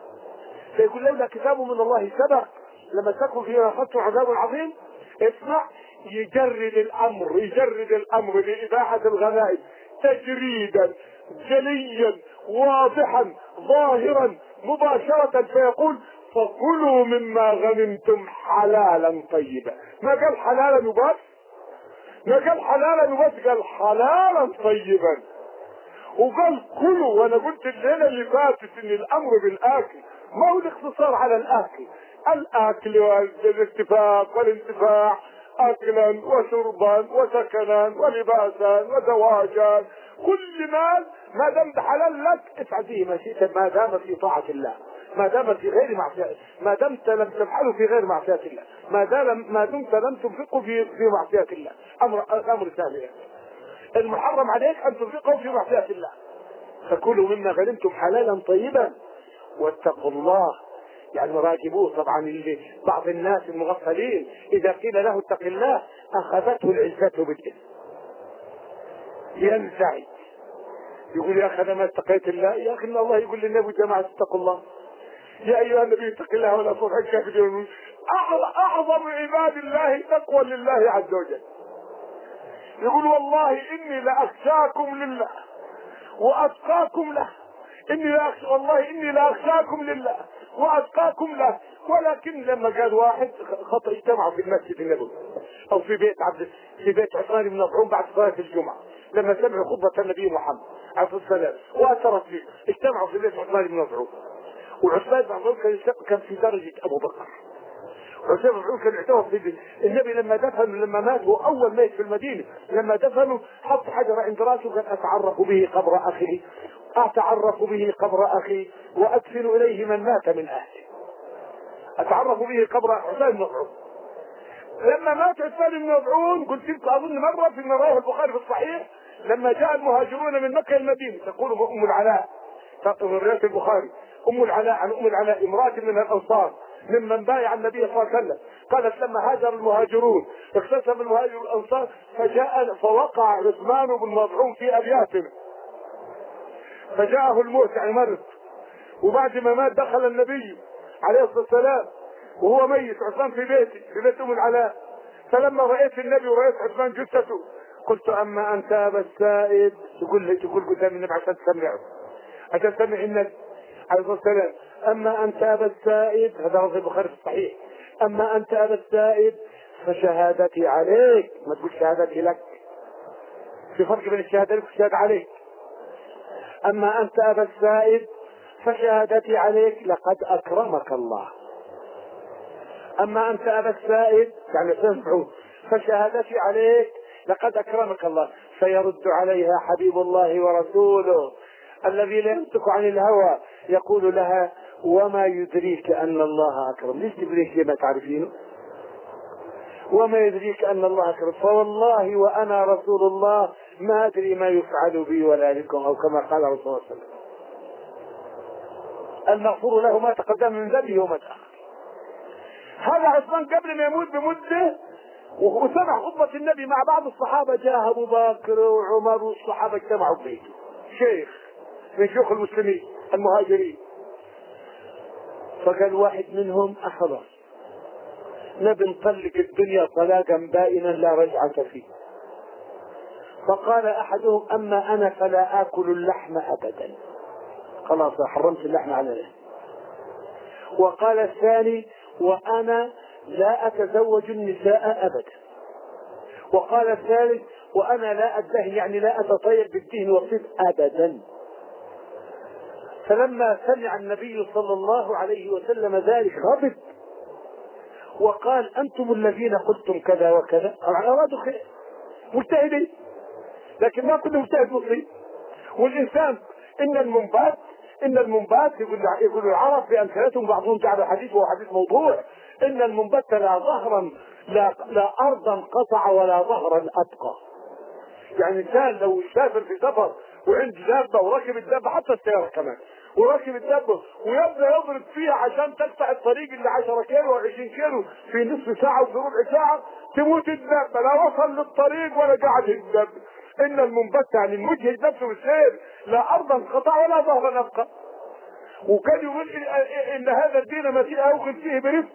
Speaker 1: فيقول لولا كتاب من الله سبق لمسكم فيما اخذتم عذاب عظيم. اسمع يجرد الامر يجرد الامر لاباحه الغنائم تجريدا جليا واضحا ظاهرا مباشره فيقول فكلوا مما غنمتم حلالا طيبا. ما قال حلالا وبس ما قال حلالا وبس قال حلالا طيبا وقال كلوا. وانا قلت الليله اللي فاتت ان الامر بالاكل ما هو الاقتصار على الاكل. الاكل والاتفاق والانتفاع اكلا وشربا وسكنا ولباسا وزواجا كل مال ما دام بحلال لك افعل به ما شئت ما دام في طاعه الله ما دام في غير معصيه ما دمت لم تفعلوا في غير معصيه الله ما دام ما دمت لم تنفقوا في في معصيه الله. امر امر ثاني المحرم عليك ان تنفقوا في معصيه الله. فكلوا مما غنمتم حلالا طيبا واتقوا الله يعني راقبوه. طبعا اللي بعض الناس المغفلين اذا قيل له اتق الله اخذته العزه بالاثم ينزعج يقول يا اخي انا ما اتقيت الله. يا اخي ان الله يقول للنبي جماعه اتقوا الله يا ايها النبي اتق الله ولا تطع الكافرين. اعظم عباد الله تقوى لله عز وجل. يقول والله اني لاخشاكم لله واتقاكم له اني لا أخش... والله اني لا اخشاكم لله واتقاكم له. ولكن لما قال واحد خطأ اجتمعوا في المسجد النبوي او في بيت عبد في بيت عثمان بن مظعون بعد صلاه الجمعه لما سمعوا خطبه النبي محمد عليه الصلاه والسلام واثرت فيه اجتمعوا في بيت عثمان بن مظعون. وعثمان بن مظعون كان في درجه ابو بكر. عثمان بن مظعون كان يعتبر في النبي لما دفنوا لما مات هو اول ميت في المدينه لما دفنوا حط حجر عند راسه وقال اتعرف به قبر اخي اتعرف به قبر اخي وادفن اليه من مات من اهله. اتعرف به قبر عثمان بن مظعون. لما مات عثمان بن مظعون قلت لكم اظن مره في رواه البخاري في الصحيح لما جاء المهاجرون من مكه الى تقول ام العلاء في روايه البخاري ام العلاء عن ام العلاء امراه من الانصار ممن بايع النبي صلى الله عليه وسلم قالت لما هاجر المهاجرون اقتسم المهاجر الانصار فجاء فوقع عثمان بن مظعون في ابياتهم فجاءه الموت يعني مرض. وبعد ما مات دخل النبي عليه الصلاه والسلام وهو ميت عثمان في بيتي في بيت ام العلاء. فلما رايت النبي ورايت عثمان جثته قلت أما أنت أبا السائب، تقول لي تقول قدام النبي عشان تسمعه، عشان تسمع النبي عليه الصلاة والسلام. أما أنت أبا السائب، هذا لفظ البخاري في الصحيح، أما أنت أبا السائب فشهادتي عليك، ما تقول شهادتي لك، في فرق بين الشهادة لك والشهادة عليك. أما أنت أبا السائب فشهادتي عليك لقد أكرمك الله. أما أنت أبا السائب يعني تنفعه، فشهادتي عليك لقد أكرمك الله. فيرد عليها حبيب الله ورسوله الذي لا ينطق عن الهوى يقول لها وما يدريك أن الله أكرم. ليش تدريك لما تعرفينه؟ وما يدريك أن الله أكرم. فوالله وأنا رسول الله ما أدري ما يفعل بي ولا بكم، أو كما قال رسول الله صلى الله عليه وسلم المغفور له ما تقدم من ذنبه وما تأخر. هذا عثمان قبل ما يموت بمدة وسمع خطبة النبي مع بعض الصحابة، جاء أبو بكر وعمر والصحابة اجتمعوا في بيته، شيخ من شيوخ المسلمين المهاجرين. فقال واحد منهم خلاص نبي نطلق الدنيا طلاقا بائنا لا رجعة فيه. فقال أحدهم أما أنا فلا آكل اللحم أبدا، خلاص حرمت اللحم على نفسي. وقال الثاني وأنا لا أتزوج النساء أبدا. وقال الثالث وأنا لا أدهن يعني لا أتطيب بالدهن والطيب أبدا. فلما سمع النبي صلى الله عليه وسلم ذلك غضب وقال أنتم الذين قلتم كذا وكذا. أرادوا خير مجتهدين، لكن ما كل مجتهد مصيب. والإنسان إن المنبات إن المنبات يقول يقول العرب بأمثلتهم، بعضهم جعل الحديث وهو حديث موضوع، إن المنبت لا ظهرا لا, لا أرضا قطع ولا ظهرا أبقى. يعني الإنسان لو يسافر في سفر وعنده دابة وركب الدابة حتى السيارة كمان وركب الدابة ويبدأ يضرب فيها عشان تقطع الطريق اللي عشرة كيلو وعشرين كيلو في نصف ساعة وفي ربع ساعة، تموت الدابة لا وصل للطريق ولا قاعد الدابة. إن المنبت يعني المجهد نفسه بالسير لا أرضا قطع ولا ظهرا أبقى. وكان يقول إن هذا الدين متى أوخذ فيه برفق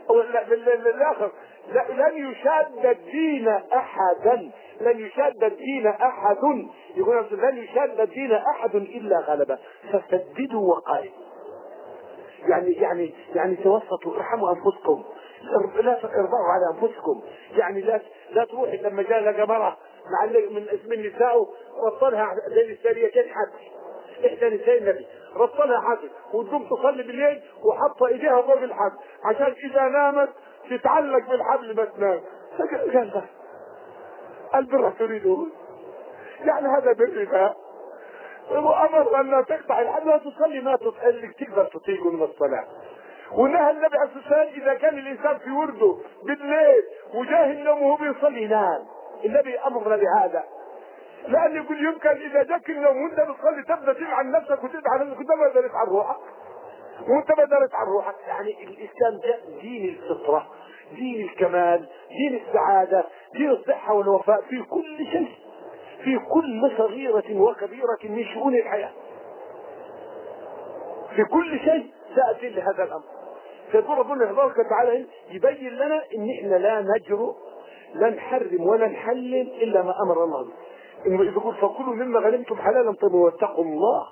Speaker 1: للآخر لن يشاد الدين أحدا، لن يشاد الدين أحد، يقول لن يشاد الدين أحد إلا غلبه. فسددوا وقاربوا، يعني يعني يعني توسطوا، ارحموا أنفسكم، لا ارضعوا على أنفسكم. يعني لا لا تروحي لما جاء لقى مرة معلق من اسم النساء رطلها زي السريتين حد إحدى نساء النبي، رطلها حد وتقوم تصلي بالليل وحط ايديها فوق الحد عشان اذا نامت تتعلق بالحبل ما تنام. قال ده البر تريدون، يعني هذا بر بقى. وامر ان تقطع الحبل وتصلي ما تطلق تقدر تطيق من الصلاه. ونهى النبي عليه الصلاه والسلام اذا كان الانسان في ورده بالليل وجاه النوم وهو بيصلي ينام. النبي امرنا بهذا، لأن يقول يمكن إذا جاك النوم وأنت بتصلي تبدأ تلعن نفسك وتدعى نفسك وأنت ما درت عن روحك وأنت ما درت عن روحك. يعني الإسلام جاء دين الفطرة، دين الكمال، دين السعادة، دين الصحة والوفاء في كل شيء، في كل صغيرة وكبيرة من شؤون الحياة، في كل شيء جاء دين لهذا الأمر. فيقول ربنا تبارك وتعالى يبين لنا إن إحنا لا نجرؤ لا نحرم ولا نحلل إلا ما أمر الله به. إنه يقول فكلوا مما غنمتم حلالا طيبا واتقوا الله.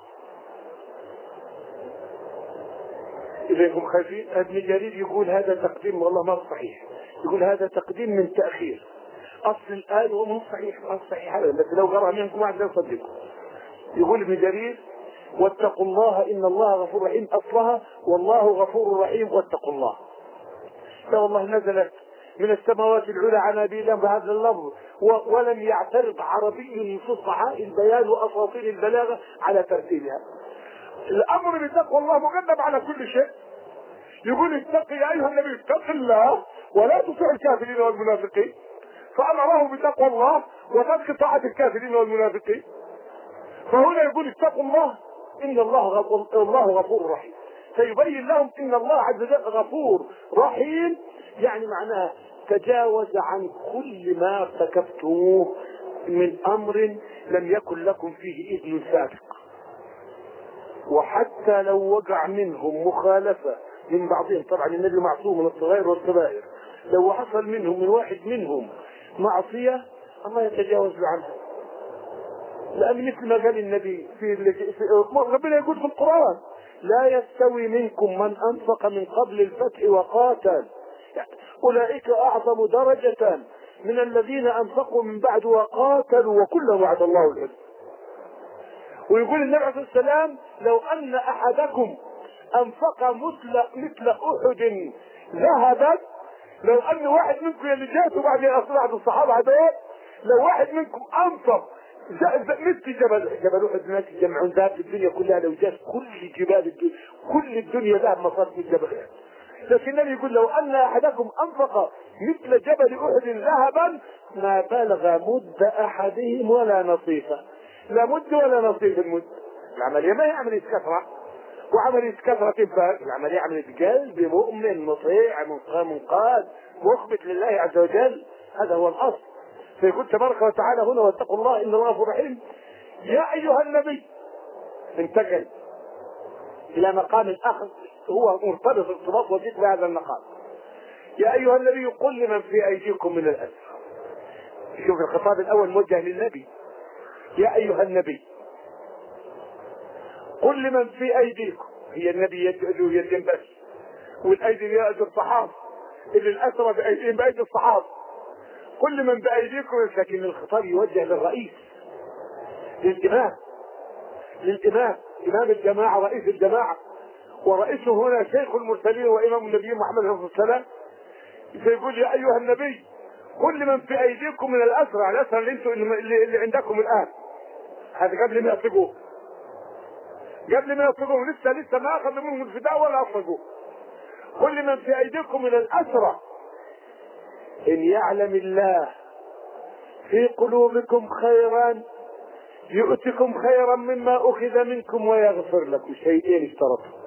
Speaker 1: إليكم خايفين. ابن جرير يقول هذا تقديم، والله ما هو صحيح، يقول هذا تقديم من تأخير. أصل الآن هو مو صحيح، ما هو صحيح هذا، بس لو قرأ منكم واحد لا يصدقه. يقول ابن جرير واتقوا الله إن الله غفور رحيم، أصلها والله غفور رحيم واتقوا الله. لا والله نزلت من السماوات العلى عنابيلا بهذا اللفظ ولم يعترض عربي فصحى البيان واساطير البلاغه على ترتيبها. الامر بتقوى الله مقدم على كل شيء. يقول اتق يا ايها النبي اتق الله ولا تطع الكافرين والمنافقين، فامره بتقوى الله وترك طاعه الكافرين والمنافقين. فهنا يقول اتقوا الله ان الله غفور, الله غفور رحيم، فيبين لهم ان الله عز وجل غفور رحيم، يعني معناها تجاوز عن كل ما ارتكبتموه من امر لم يكن لكم فيه اذن سابق. وحتى لو وقع منهم مخالفه من بعضهم، طبعا النبي معصوم من الصغائر والكبائر، لو حصل منهم من واحد منهم معصيه الله يتجاوز عنها. لأن مثل ما قال النبي في, في ربنا يقول في القرآن: لا يستوي منكم من أنفق من قبل الفتح وقاتل أولئك أعظم درجة من الذين أنفقوا من بعد وقاتلوا وكلا وعد الله الحسنى. ويقول النبي عليه الصلاة والسلام: لو أن أحدكم أنفق مثل مثل أحد ذهبا، لو أن واحد منكم اللي جاته بعد أصلاح الصحابة هذول، لو واحد منكم أنفق مثل جبل جبل أحد، الناس يجمعون ذهب في الدنيا كلها، لو جات كل جبال الدنيا كل الدنيا ذهب ما صار في الجبل. لكن النبي يقول: لو أن أحدكم أنفق مثل جبل أحد ذهبا ما بلغ مد أحدهم ولا نصيفه. لا مد ولا نصيف المد. العملية ما هي عملية كثرة، وعملية كثرة تنفع، العملية عملية قلب مؤمن مطيع منقاد مخبت لله عز وجل، هذا هو الأصل. فيقول تبارك وتعالى هنا: واتقوا الله إن الله غفور رحيم. يا أيها النبي، انتقل إلى مقام الأخذ هو مرتبط ارتباط وثيق بهذا المقام. يا أيها النبي قل لمن في أيديكم من الأسرى. شوف الخطاب الأول موجه للنبي: يا أيها النبي قل لمن في أيديكم. هي النبي يده يد بس، والأيدي يد الصحابة، اللي الأسرى بأيديهم بأيدي الصحابة. كل من بأيديكم. لكن الخطاب يوجه للرئيس، للإمام، للإمام إمام الجماعة، رئيس الجماعة، ورئيسه هنا شيخ المرسلين وإمام النبي محمد صلى الله عليه وسلم. فيقول: يا أيها النبي كل من في أيديكم من الأسرى، الأسرى اللي انتم اللي, اللي عندكم الآن، هذا قبل ما يطلقوه، قبل ما يطلقوه لسه لسه ما أخذوا منهم الفداء ولا أطلقوه. كل من في أيديكم من الأسرى إن يعلم الله في قلوبكم خيرا يؤتكم خيرا مما أخذ منكم ويغفر لكم. شيئين اشترطوا.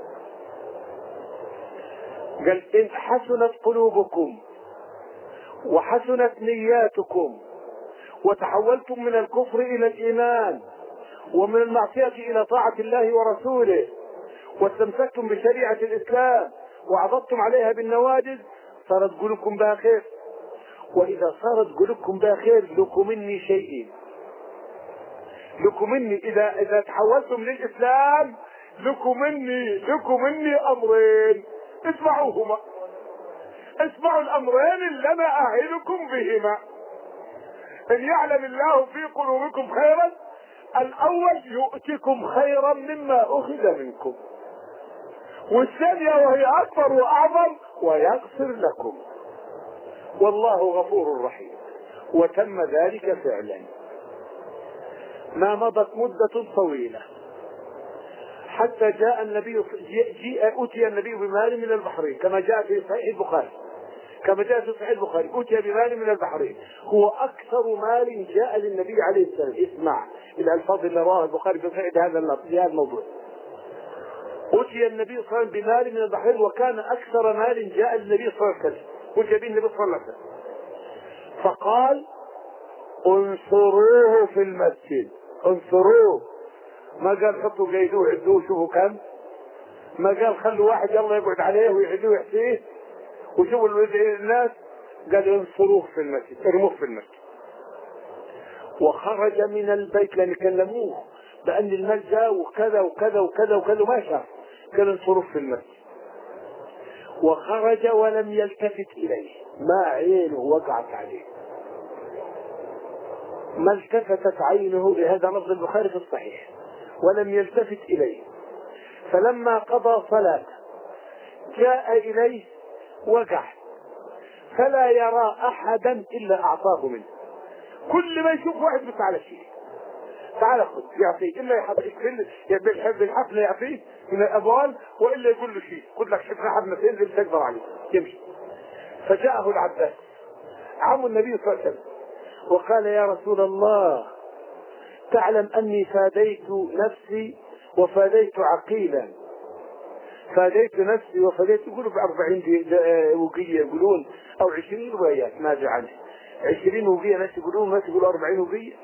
Speaker 1: قال: إن حسنت قلوبكم وحسنت نياتكم وتحولتم من الكفر إلى الإيمان ومن المعصية إلى طاعة الله ورسوله واستمسكتم بشريعة الإسلام وعضدتم عليها بالنواجذ، صارت قلوبكم بها خير. وإذا صارت قلوبكم بها خير لكم مني شيئين، لكم مني إذا إذا تحولتم للإسلام لكم مني لكم مني أمرين، اسمعوهما، اسمعوا الأمرين اللي أنا أعدكم بهما. إن يعلم الله في قلوبكم خيرا، الأول يؤتكم خيرا مما أخذ منكم، والثانية وهي أكبر وأعظم ويغفر لكم، والله غفور رحيم. وتم ذلك فعلا. ما مضت مدة طويلة حتى جاء النبي جاء أتي النبي بمال من البحرين، كما جاء في صحيح البخاري، كما جاء في صحيح البخاري: أتي بمال من البحرين، هو أكثر مال جاء للنبي عليه السلام. اسمع الألفاظ اللي رواه البخاري في صحيح بهذا في الموضوع. أتي النبي صلى الله عليه وسلم بمال من البحرين، وكان أكثر مال جاء للنبي صلى الله عليه وسلم، أتي به النبي صلى الله عليه وسلم، فقال: انصروه في المسجد. انصروه، ما قال حطوا قيدوه عدوه شوفوا كم، ما قال خلوا واحد يلا يقعد عليه ويعدوه ويحسيه وشوفوا الناس، قال انصروه في المسجد، ارموه في المسجد. وخرج من البيت لان كلموه بان المال جاء وكذا وكذا وكذا وكذا ما شاف، قال انصروه في المسجد. وخرج ولم يلتفت اليه، ما عينه وقعت عليه، ما التفتت عينه، لهذا لفظ البخاري في الصحيح، ولم يلتفت اليه. فلما قضى صلاة جاء اليه وقع، فلا يرى احدا الا اعطاه منه. كل ما يشوف واحد بس على شيء، تعال خذ يعطيه، الا يحب الحفله يعطيه من الاموال، والا يقول له شيء، خذ لك شفنا حبنا تنزل تقدر عليه يمشي. فجاءه العباس عم النبي صلى الله عليه وسلم وقال: يا رسول الله، تعلم اني فاديت نفسي وفاديت عقيلا، فاديت نفسي وفاديت، يقولوا بأربعين وقية يقولون، او عشرين وقيات ما ادري عنه، عشرين وقية ناس يقولون، ناس يقولوا أربعين وقية،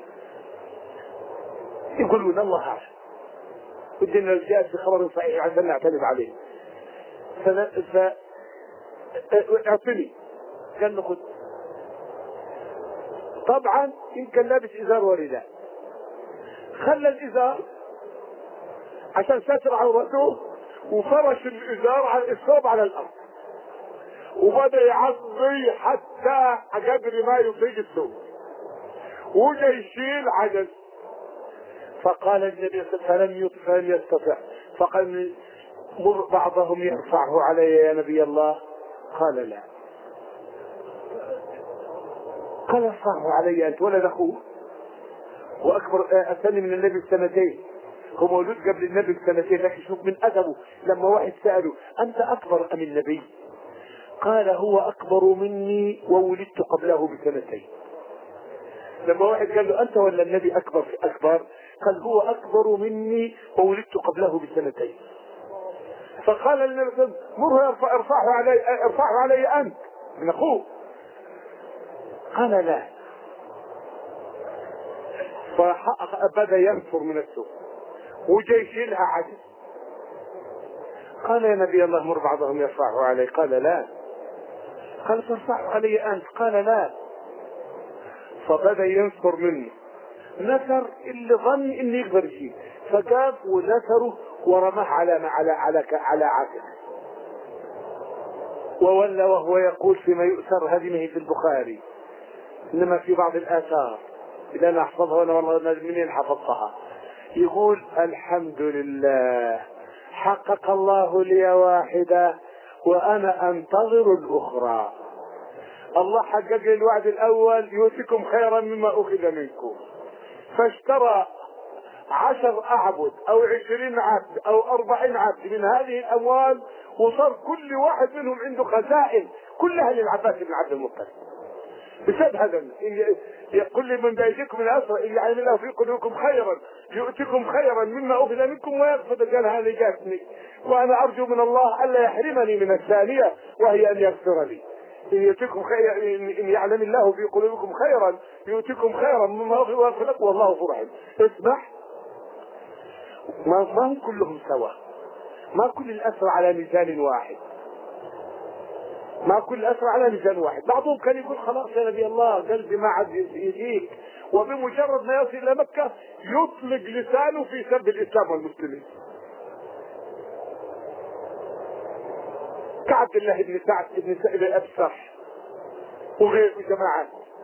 Speaker 1: يقولون الله أعلم، ودنا جاء في خبر صحيح عشان نعتمد عليه. ف اعطني، قال له خذ،
Speaker 2: طبعا يمكن لابس ازار ورداء، خلى الازار عشان ستر عورته وفرش الازار على الثوب على الارض، وبدا يعضي حتى قدر ما يطيق الثوب، وجا يشيل عجز. فقال النبي صلى الله عليه وسلم فلم يستطع، فقال مر بعضهم يرفعه علي يا نبي الله. قال لا. قال ارفعه علي انت ولد اخوه واكبر اسن من النبي بسنتين، هو مولود قبل النبي بسنتين، لكن شوف من ادبه لما واحد ساله انت اكبر ام النبي؟ قال هو اكبر مني وولدت قبله بسنتين. لما واحد قال له انت ولا النبي اكبر في اكبر؟ قال هو اكبر مني وولدت قبله بسنتين. فقال النبي صلى الله عليه وسلم مره ارفع ارفعه علي ارفعه علي انت من اخوه. قال لا. فبدا ينفر من السوق وجا يشيلها عجز. قال يا نبي الله مر بعضهم يرفعه علي. قال لا. قال ترفعه علي انت؟ قال لا. فبدا ينفر منه، نثر اللي ظن انه يقدر يشيل، فقام ونثره ورماه على على على على عاتقه وولى وهو يقول فيما يؤثر، هذه ما هي في البخاري انما في بعض الاثار اذا انا احفظها وانا والله منين حفظتها، يقول الحمد لله حقق الله لي واحده وانا انتظر الاخرى. الله حقق لي الوعد الاول يؤتكم خيرا مما اخذ منكم، فاشترى عشر اعبد او عشرين عبد او اربعين عبد من هذه الاموال، وصار كل واحد منهم عنده خزائن كلها للعباس بن عبد المطلب. بسبب هذا يقول لي من بيدكم من الاسرى ان يعلم الله في قلوبكم خيرا يؤتكم خيرا مما اخذ منكم ويغفر. قال هذه جاتني وانا ارجو من الله الا يحرمني من الثانيه وهي ان يغفر لي. إن يؤتكم خير إن يعلم الله في قلوبكم خيرا يؤتكم خيرا مما أخذ ويغفر لكم والله غفور رحيم. اسمح، ما ما هم كلهم سوا، ما كل الأسرى على ميزان واحد، ما كل الأسرى على ميزان واحد. بعضهم كان يقول خلاص يا نبي الله قلبي ما عاد يجيك، وبمجرد ما يصل إلى مكة يطلق لسانه في سب الإسلام والمسلمين. كعبد الله بن سعد بن سعد الأبصر وغيره جماعة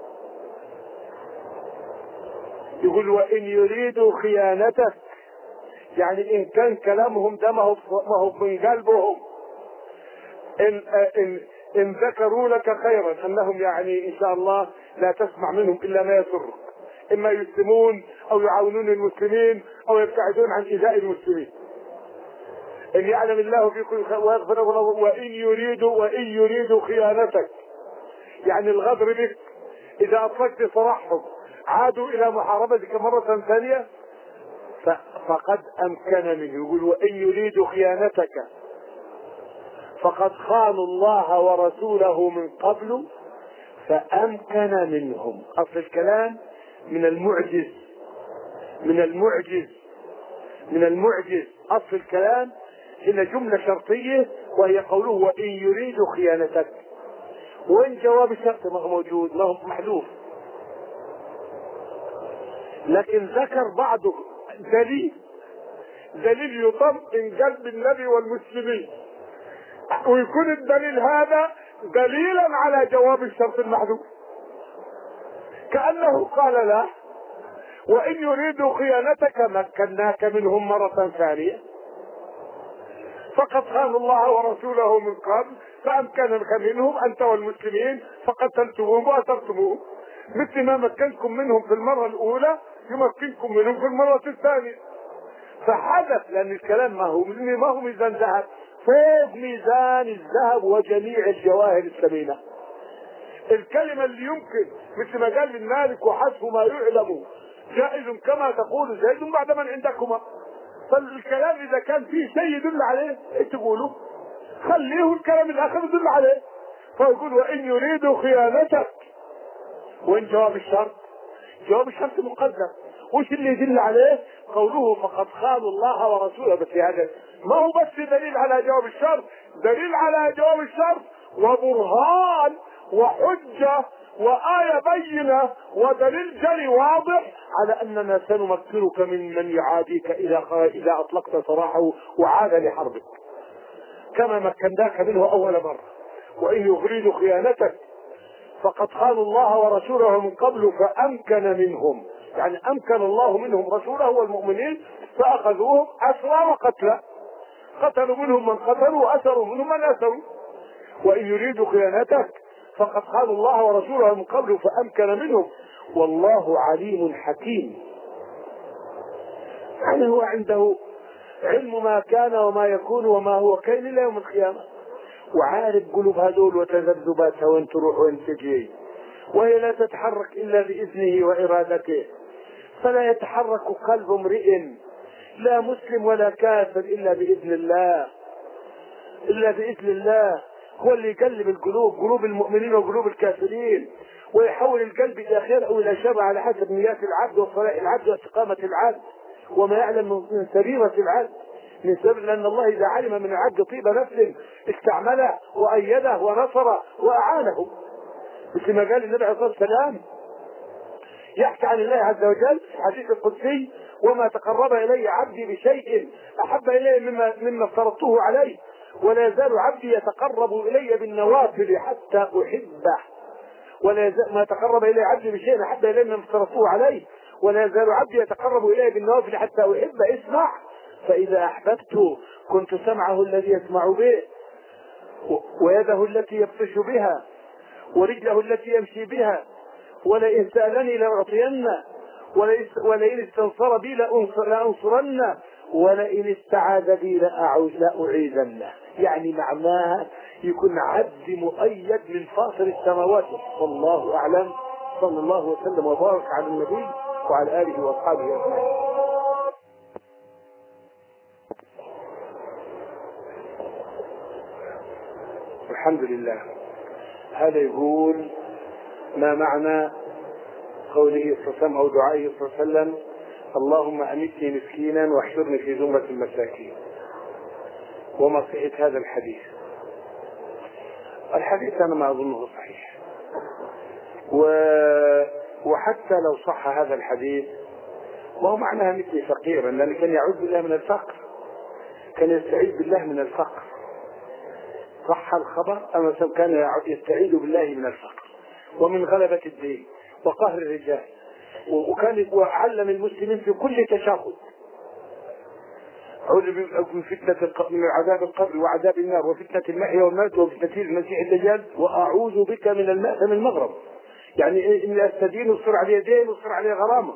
Speaker 2: يقول وإن يريدوا خيانتك، يعني إن كان كلامهم ده ما هو من قلبهم، إن, إن, إن ذكروا لك خيرا أنهم يعني إن شاء الله لا تسمع منهم إلا ما يسرك، إما يسلمون أو يعاونون المسلمين أو يبتعدون عن إيذاء المسلمين. إن يعلم الله في كل خير ويغفر. وإن يريدوا وإن يريدوا خيانتك، يعني الغدر بك، إذا أطلقت صراحهم عادوا إلى محاربتك مرة ثانية فقد أمكن منه. يقول وإن يريدوا خيانتك فقد خانوا الله ورسوله من قبل فأمكن منهم. أصل الكلام من المعجز من المعجز من المعجز أصل الكلام هنا جملة شرطية وهي قوله وإن يريدوا خيانتك، وإن جواب الشرط ما هو موجود، ما هو محذوف، لكن ذكر بعضه دليل دليل يطمئن قلب النبي والمسلمين، ويكون الدليل هذا دليلا على جواب الشرط المحذوف، كأنه قال له وإن يريدوا خيانتك مكناك منهم مرة ثانية فقد خانوا الله ورسوله من قبل فأمكنك منهم أنت والمسلمين فقتلتموهم وأسرتموهم، مثل ما مكنكم منهم في المرة الأولى يمكنكم منهم في المرة الثانية. فحدث لأن الكلام ما هو ما هو ميزان ذهب، فوق ميزان الذهب وجميع الجواهر الثمينة. الكلمة اللي يمكن مثل ما قال المالك وحسب ما يعلم جائز كما تقول زيد بعد من عندكما. فالكلام إذا كان فيه شيء يدل عليه ايش تقولوا؟ خليه الكلام الآخر يدل عليه. فيقول وإن يريدوا خيانتك، وإن جواب الشرط جواب الشرط مقدر، وش اللي يدل عليه؟ قوله فقد خانوا الله ورسوله. بس هذا ما هو بس دليل على جواب الشرط، دليل على جواب الشرط وبرهان وحجة وآية بينة ودليل جلي واضح على أننا سنمكنك من من يعاديك إذا إذا أطلقت سراحه وعاد لحربك كما مكناك منه أول مرة. وإن يريدوا خيانتك فقد خانوا الله ورسوله من قبل فأمكن منهم، يعني أمكن الله منهم رسوله والمؤمنين فأخذوهم أسرى وقتلى، قتلوا منهم من قتلوا وأسروا منهم من أسروا. وإن يريدوا خيانتك فقد خانوا الله ورسوله من قبل فأمكن منهم والله عليم حكيم. يعني هو عنده علم ما كان وما يكون وما هو كائن إلى يوم القيامة، وعارف قلوب هذول وتذبذباتها وين تروح وين تجي، وهي لا تتحرك إلا بإذنه وإرادته. فلا يتحرك قلب امرئ لا مسلم ولا كافر إلا بإذن الله، إلا بإذن الله. هو اللي يقلب القلوب، قلوب المؤمنين وقلوب الكافرين، ويحول القلب إلى خير أو إلى شر على حسب نيات العبد وصلاح العبد واستقامة العبد وما يعلم من سريرة العبد من سبب، لأن الله إذا علم من العبد طيب نفس استعمله وأيده ونصره وأعانه، مثل ما قال النبي عليه الصلاة والسلام يحكي عن الله عز وجل حديث القدسي: وما تقرب إلي عبدي بشيء أحب إلي مما مما افترضته عليه ولا يزال عبدي يتقرب إلي بالنوافل حتى أحبه. ولا يزال ما تقرب إلي عبدي بشيء أحب إلي مما افترضته عليه ولا يزال عبدي يتقرب إلي بالنوافل حتى أحبه. اسمع: فإذا أحببته كنت سمعه الذي يسمع به ويده التي يبطش بها ورجله التي يمشي بها ولئن سألني لأعطينه ولئن استنصر بي لأنصرنه ولئن استعاذ بي لأعيذنه. يعني معناها يكون عبد مؤيد من فاطر السماوات. والله أعلم. صلى الله وسلم وبارك على النبي وعلى آله وأصحابه أجمعين. الحمد لله. هذا يقول: ما معنى قوله صلى الله عليه وسلم أو دعائه صلى الله عليه وسلم: اللهم أمتني مسكينا واحشرني في زمرة المساكين؟ وما صحة هذا الحديث؟ الحديث أنا ما أظنه صحيح، و... وحتى لو صح هذا الحديث ما هو معناها مثلي فقيرا، لأنه كان يعوذ بالله من الفقر، كان يستعيذ بالله من الفقر. صح الخبر أما كان يستعيذ بالله من الفقر ومن غلبة الدين وقهر الرجال، وكان وعلم المسلمين في كل تشهد: أعوذ من فتنة من عذاب القبر وعذاب النار وفتنة المحيا والموت وفتنة المسيح الدجال وأعوذ بك من المأثم المغرب. يعني إني أستدين وصر عليه دين وصر عليه غرامة.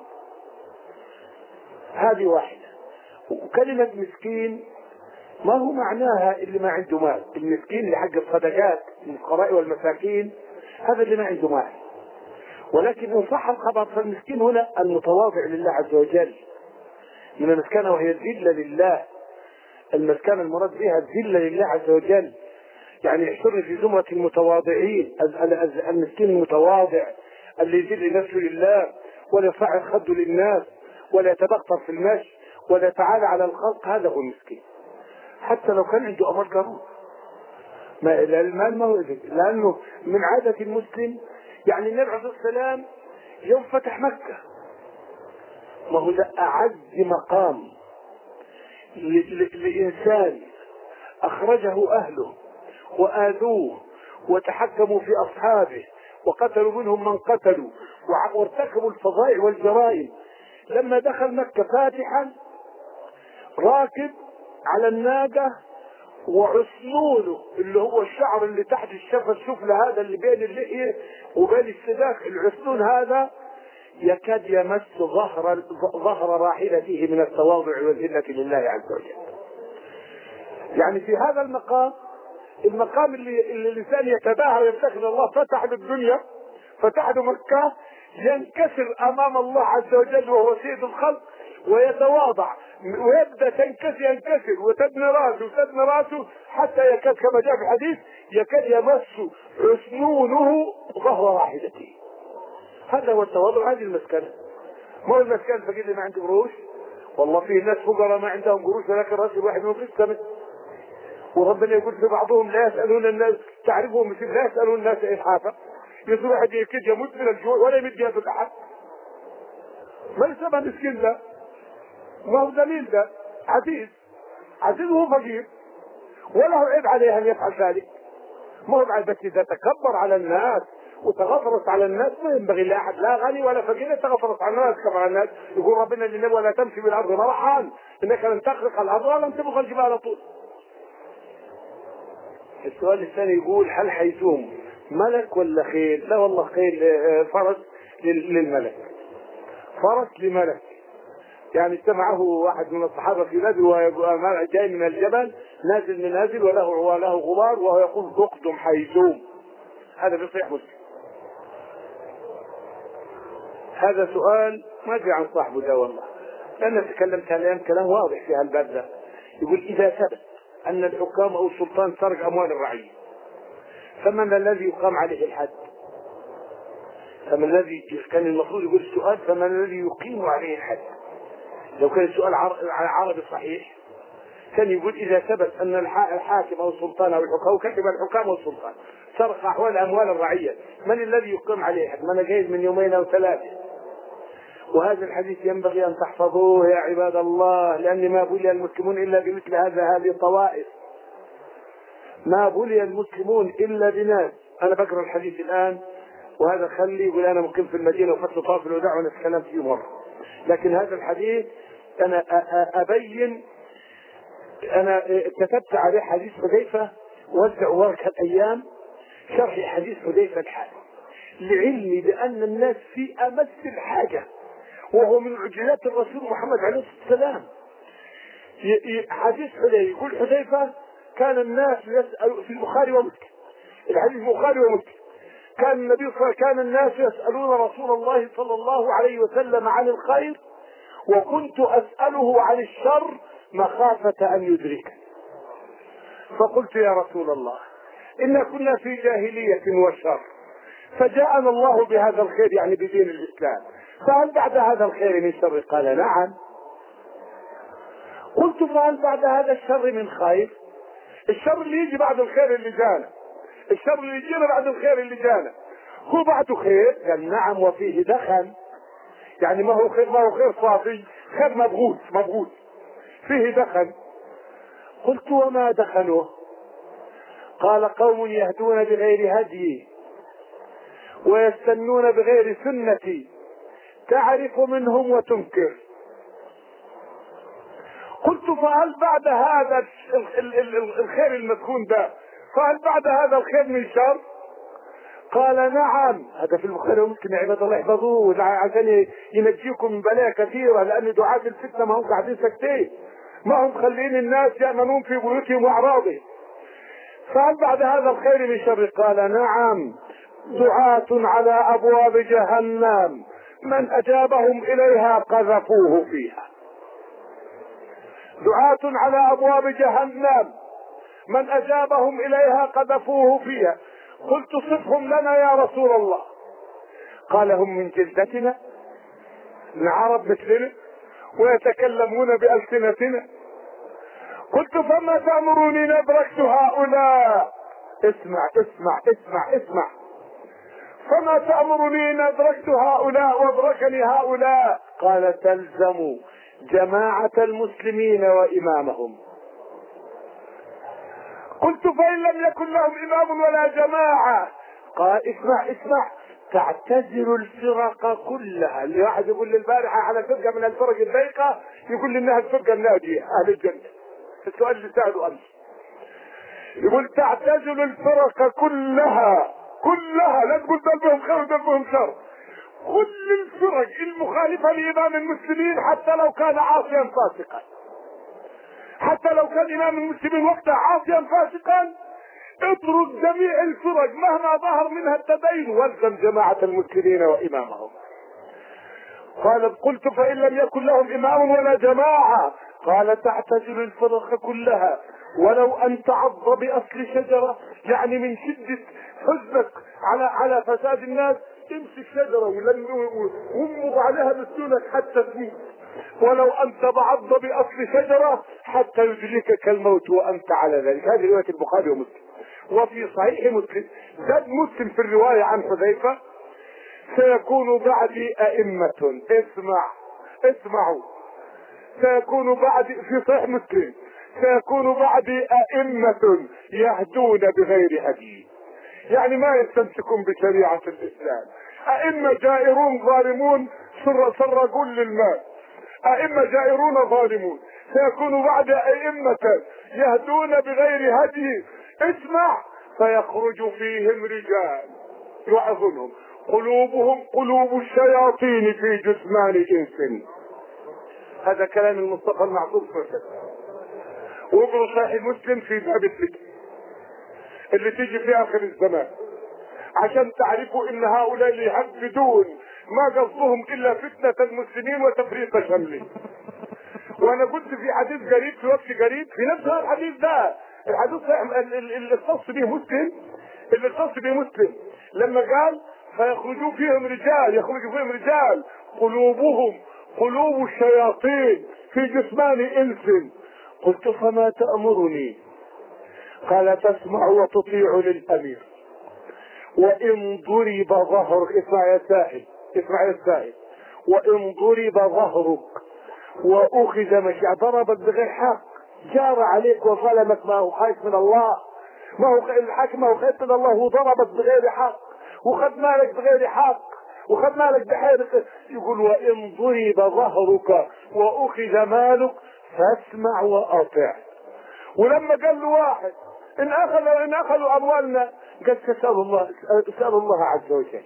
Speaker 2: هذه واحدة. وكلمة مسكين ما هو معناها اللي ما عنده مال. المسكين اللي حق الصدقات للفقراء والمساكين هذا اللي ما عنده مال. ولكن إن صح الخبر فالمسكين هنا المتواضع لله عز وجل من المسكنة، وهي الذلة لله. المسكنة المراد بها الذلة لله عز وجل، يعني يحشرني في زمرة المتواضعين. المسكين المتواضع اللي يذل نفسه لله ولا يرفع خده للناس ولا يتبختر في المشي ولا يتعالى على الخلق، هذا هو المسكين. حتى لو كان عنده أمر قانون ما المال ما هو إذن، لأنه من عادة المسلم. يعني النبي عليه الصلاة والسلام يوم فتح مكة ما هو ده أعز مقام لإنسان أخرجه أهله وآذوه وتحكموا في أصحابه وقتلوا منهم من قتلوا وارتكبوا الفظائع والجرائم. لما دخل مكة فاتحا راكب على الناقة وعسنونه اللي هو الشعر اللي تحت الشفة السفلى هذا اللي بين اللحية وبين السداك، العسنون هذا يكاد يمس ظهر ظهر راحلته من التواضع والذلة لله عز وجل. يعني في هذا المقام، المقام اللي, اللي الإنسان يتباهى ويفتخر الله فتح له الدنيا، فتح له مكة، ينكسر أمام الله عز وجل وهو سيد الخلق ويتواضع ويبدأ تنكسر ينكسر وتبني راسه وتبني راسه حتى يكاد كما جاء في الحديث يكاد يمس عسنونه ظهر راحلته. هذا هو التواضع، هذه المسكنة. ما هو المسكنة الفقير اللي ما عنده قروش. والله فيه ناس فقراء ما عندهم قروش ولكن راس الواحد منهم في السماء. وربنا يقول في بعضهم لا يسألون الناس تعرفهم مثل لا يسألون الناس إلحافا، يصير واحد يكاد يموت من الجوع ولا يمد يده لأحد. ما يسمى مسكين ده؟ ما هو دليل ده عزيز، عزيز وهو فقير ولا هو عيب عليه ان يفعل ذلك. ما هو بعد بس اذا تكبر على الناس وتغفرت على الناس ما ينبغي لاحد لا غني ولا فقير تغفرت على الناس كما الناس. يقول ربنا للنبي ولا تمشي بالارض مرحا انك لن تخرق الارض ولن تبلغ الجبال طول. السؤال الثاني يقول هل حيزوم ملك ولا خيل؟ لا والله خيل، فرس للملك، فرس لملك. يعني سمعه واحد من الصحابه في نادي وهو جاي من الجبل نازل من نازل وله وله غبار وهو يقول اقدم حيزوم. هذا في صحيح مسلم. هذا سؤال ما ادري عن صاحبه ده والله، لان تكلمت الان كلام واضح في هالباب ده. يقول اذا ثبت ان الحكام او السلطان سرق اموال الرعيه فمن الذي يقام عليه الحد؟ فمن الذي كان المفروض يقول السؤال فمن الذي يقيم عليه الحد؟ لو كان السؤال عربي صحيح كان يقول اذا ثبت ان الحاكم او السلطان او الحكام، كتب الحكام او السلطان سرق احوال اموال الرعيه من الذي يقيم عليه الحد؟ ما انا جايز من يومين او ثلاثه. وهذا الحديث ينبغي ان تحفظوه يا عباد الله، لان ما بلي المسلمون الا بمثل هذا هذه الطوائف. ما بلي المسلمون الا بناس. انا بقرا الحديث الان وهذا خلي يقول انا مقيم في المدينه وفتح طاف الوداع ونتكلم فيه مره، لكن هذا الحديث انا ابين، انا كتبت عليه حديث حذيفه وزع ورقه الايام شرح حديث حذيفه الحالي لعلمي بان الناس في امس الحاجه، وهو من معجزات الرسول محمد عليه الصلاه والسلام. حديث حذيفه يقول حذيفه كان الناس يسأل في البخاري ومسلم، الحديث البخاري ومسلم، كان النبي صلى الله عليه وسلم كان الناس يسألون رسول الله صلى الله عليه وسلم عن الخير وكنت أسأله عن الشر مخافة أن يدركني. فقلت يا رسول الله إن كنا في جاهلية وشر فجاءنا الله بهذا الخير يعني بدين الإسلام، فهل بعد هذا الخير من شر؟ قال نعم. قلت فهل بعد هذا الشر من خير؟ الشر اللي يجي بعد الخير اللي جانا، الشر اللي يجينا بعد الخير اللي جانا هو بعده خير؟ قال نعم وفيه دخن، يعني ما هو خير، ما هو خير صافي، خير مبغوث مبغوث فيه دخن. قلت وما دخنه؟ قال قوم يهدون بغير هدي ويستنون بغير سنتي تعرف منهم وتنكر. قلت فهل بعد هذا الخير المدخون ده فهل بعد هذا الخير من شر؟ قال نعم. هذا في البخاري ومسلم يا عباد الله احفظوه عشان ينجيكم من بلايا كثيره، لان دعاة الفتنه ما هم قاعدين ساكتين، ما هم مخلين الناس يامنون في بيوتهم واعراضهم. فهل بعد هذا الخير من شر؟ قال نعم. دعاة على ابواب جهنم من اجابهم اليها قذفوه فيها. دعاة على ابواب جهنم من اجابهم اليها قذفوه فيها. قلت صفهم لنا يا رسول الله. قال هم من جلدتنا، من عرب مثلنا ويتكلمون بألسنتنا. قلت فما تأمروني إن أدركت هؤلاء؟ اسمع اسمع اسمع اسمع. فما تأمرني إن أدركت هؤلاء وأدركني هؤلاء؟ قال تلزموا جماعة المسلمين وإمامهم. قلت فإن لم يكن لهم إمام ولا جماعة؟ قال اسمع اسمع تعتزل الفرق كلها. اللي واحد يقول لي البارحة على فرقة من الفرق الضيقة يقول لي إنها الفرقة الناجية أهل الجنة. السؤال اللي سأله أمس يقول تعتزل الفرق كلها كلها، لا تقول دول بهم خير ودول بهم شر، كل الفرق المخالفة لإمام المسلمين حتى لو كان عاصيا فاسقا، حتى لو كان إمام المسلمين وقتها عاصيا فاسقا اترك جميع الفرق مهما ظهر منها التدين والزم جماعة المسلمين وإمامهم. قال قلت فإن لم يكن لهم إمام ولا جماعة؟ قال تعتزل الفرق كلها ولو أن تعض بأصل شجرة، يعني من شدة حزنك على على فساد الناس تمسك شجرة وغمض عليها بسنونك حتى تموت، ولو أن تبعض بأصل شجرة حتى يدركك الموت وأنت على ذلك. هذه رواية البخاري ومسلم. وفي صحيح مسلم زاد مسلم في الرواية عن حذيفة: سيكون بعدي أئمة، اسمع اسمعوا، سيكون بعدي في صحيح مسلم: سيكون بعدي أئمة يهدون بغير هدي، يعني ما يستمسكون بشريعة الإسلام. أئمة جائرون ظالمون سرقوا للمال، أئمة جائرون ظالمون. سيكون بعد أئمة يهدون بغير هدي، اسمع: فيخرج فيهم رجال يعظهم قلوبهم قلوب الشياطين في جثمان إنس. هذا كلام المصطفى المعصوم صلى الله عليه وسلم. واقرأوا صحيح مسلم في باب الفتن اللي تيجي في آخر الزمان عشان تعرفوا ان هؤلاء اللي يهددون ما قصدهم الا فتنة المسلمين وتفريق شملهم. وانا قلت في حديث قريب في وقت قريب في نفس هذا الحديث ده، الحديث اللي اختص به مسلم اللي اختص به مسلم لما قال: فيخرجوا فيهم رجال يخرج فيهم رجال قلوبهم قلوب الشياطين في جثمان انس. قلت: فما تأمرني؟ قال: تسمع وتطيع للامير، وان ضرب ظهرك، اسمع يا سائل اسمع يا سائل وان ضرب ظهرك واخذ مشيع، ضربك بغير حق، جار عليك وظلمك، ما هو خايف من الله، ما هو الحاكم، ما هو خايف من الله، وضربك بغير حق وخذ مالك بغير حق وخذ مالك بحيرك. يقول: وان ضرب ظهرك واخذ مالك فاسمع واطع. ولما قال له واحد: ان اخذوا ان اخذوا اموالنا، قال: اسال الله اسال الله عز وجل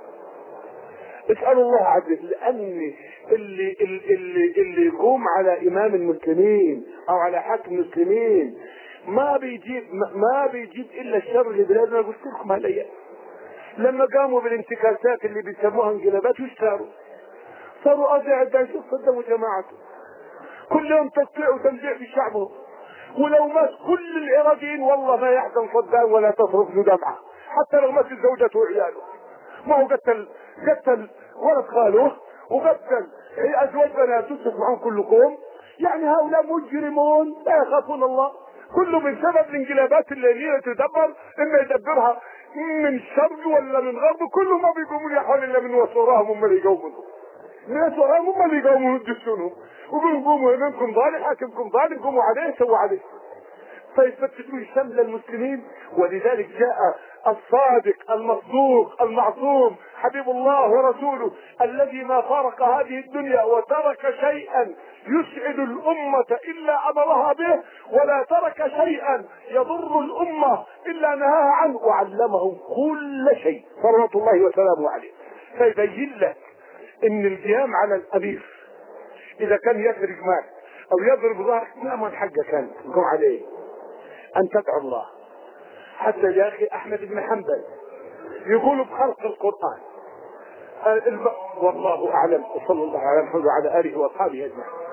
Speaker 2: اسال الله عز وجل. لان اللي اللي اللي يقوم على امام المسلمين او على حاكم المسلمين ما بيجيب ما بيجيب الا الشر لبلادنا. قلت لكم هالايام لما قاموا بالانتكاسات اللي بيسموها انقلابات، وش صاروا؟ صاروا اضيع الدين. شوف صدموا جماعته، كل يوم تقطيع وتنزيع في شعبه، ولو مات كل العراقيين والله ما يحزن صدام ولا تصرف له دمعه، حتى لو مات زوجته وعياله. ما هو قتل قتل ولد خاله وقتل ازواج بناته، تسمعون كلكم. يعني هؤلاء مجرمون لا يخافون الله، كله من سبب الانقلابات الليليه تدبر اما يدبرها من شرق ولا من غرب، كله ما بيقومون يا حول الا من وصوراهم هم اللي يقومون، من وصوراهم هم اللي يقومون يدسونهم، وبيقوموا امامكم ظالم حاكمكم ظالم، قوموا عليه سووا عليه، فيفتتون شمل المسلمين. ولذلك جاء الصادق المصدوق المعصوم حبيب الله ورسوله الذي ما فارق هذه الدنيا وترك شيئا يسعد الأمة إلا أمرها به، ولا ترك شيئا يضر الأمة إلا نهاها عنه، وعلمهم كل شيء صلوات الله وسلامه عليه. فيبين لك إن القيام على الأمير إذا كان يسرق مال أو يضرب ظهرك ما من حقك أن تقوم عليه، أن تدعو الله. حتى يا أخي أحمد بن حنبل يقول بخلق القرآن. والله أعلم، وصلى الله على محمد وعلى آله وأصحابه أجمعين.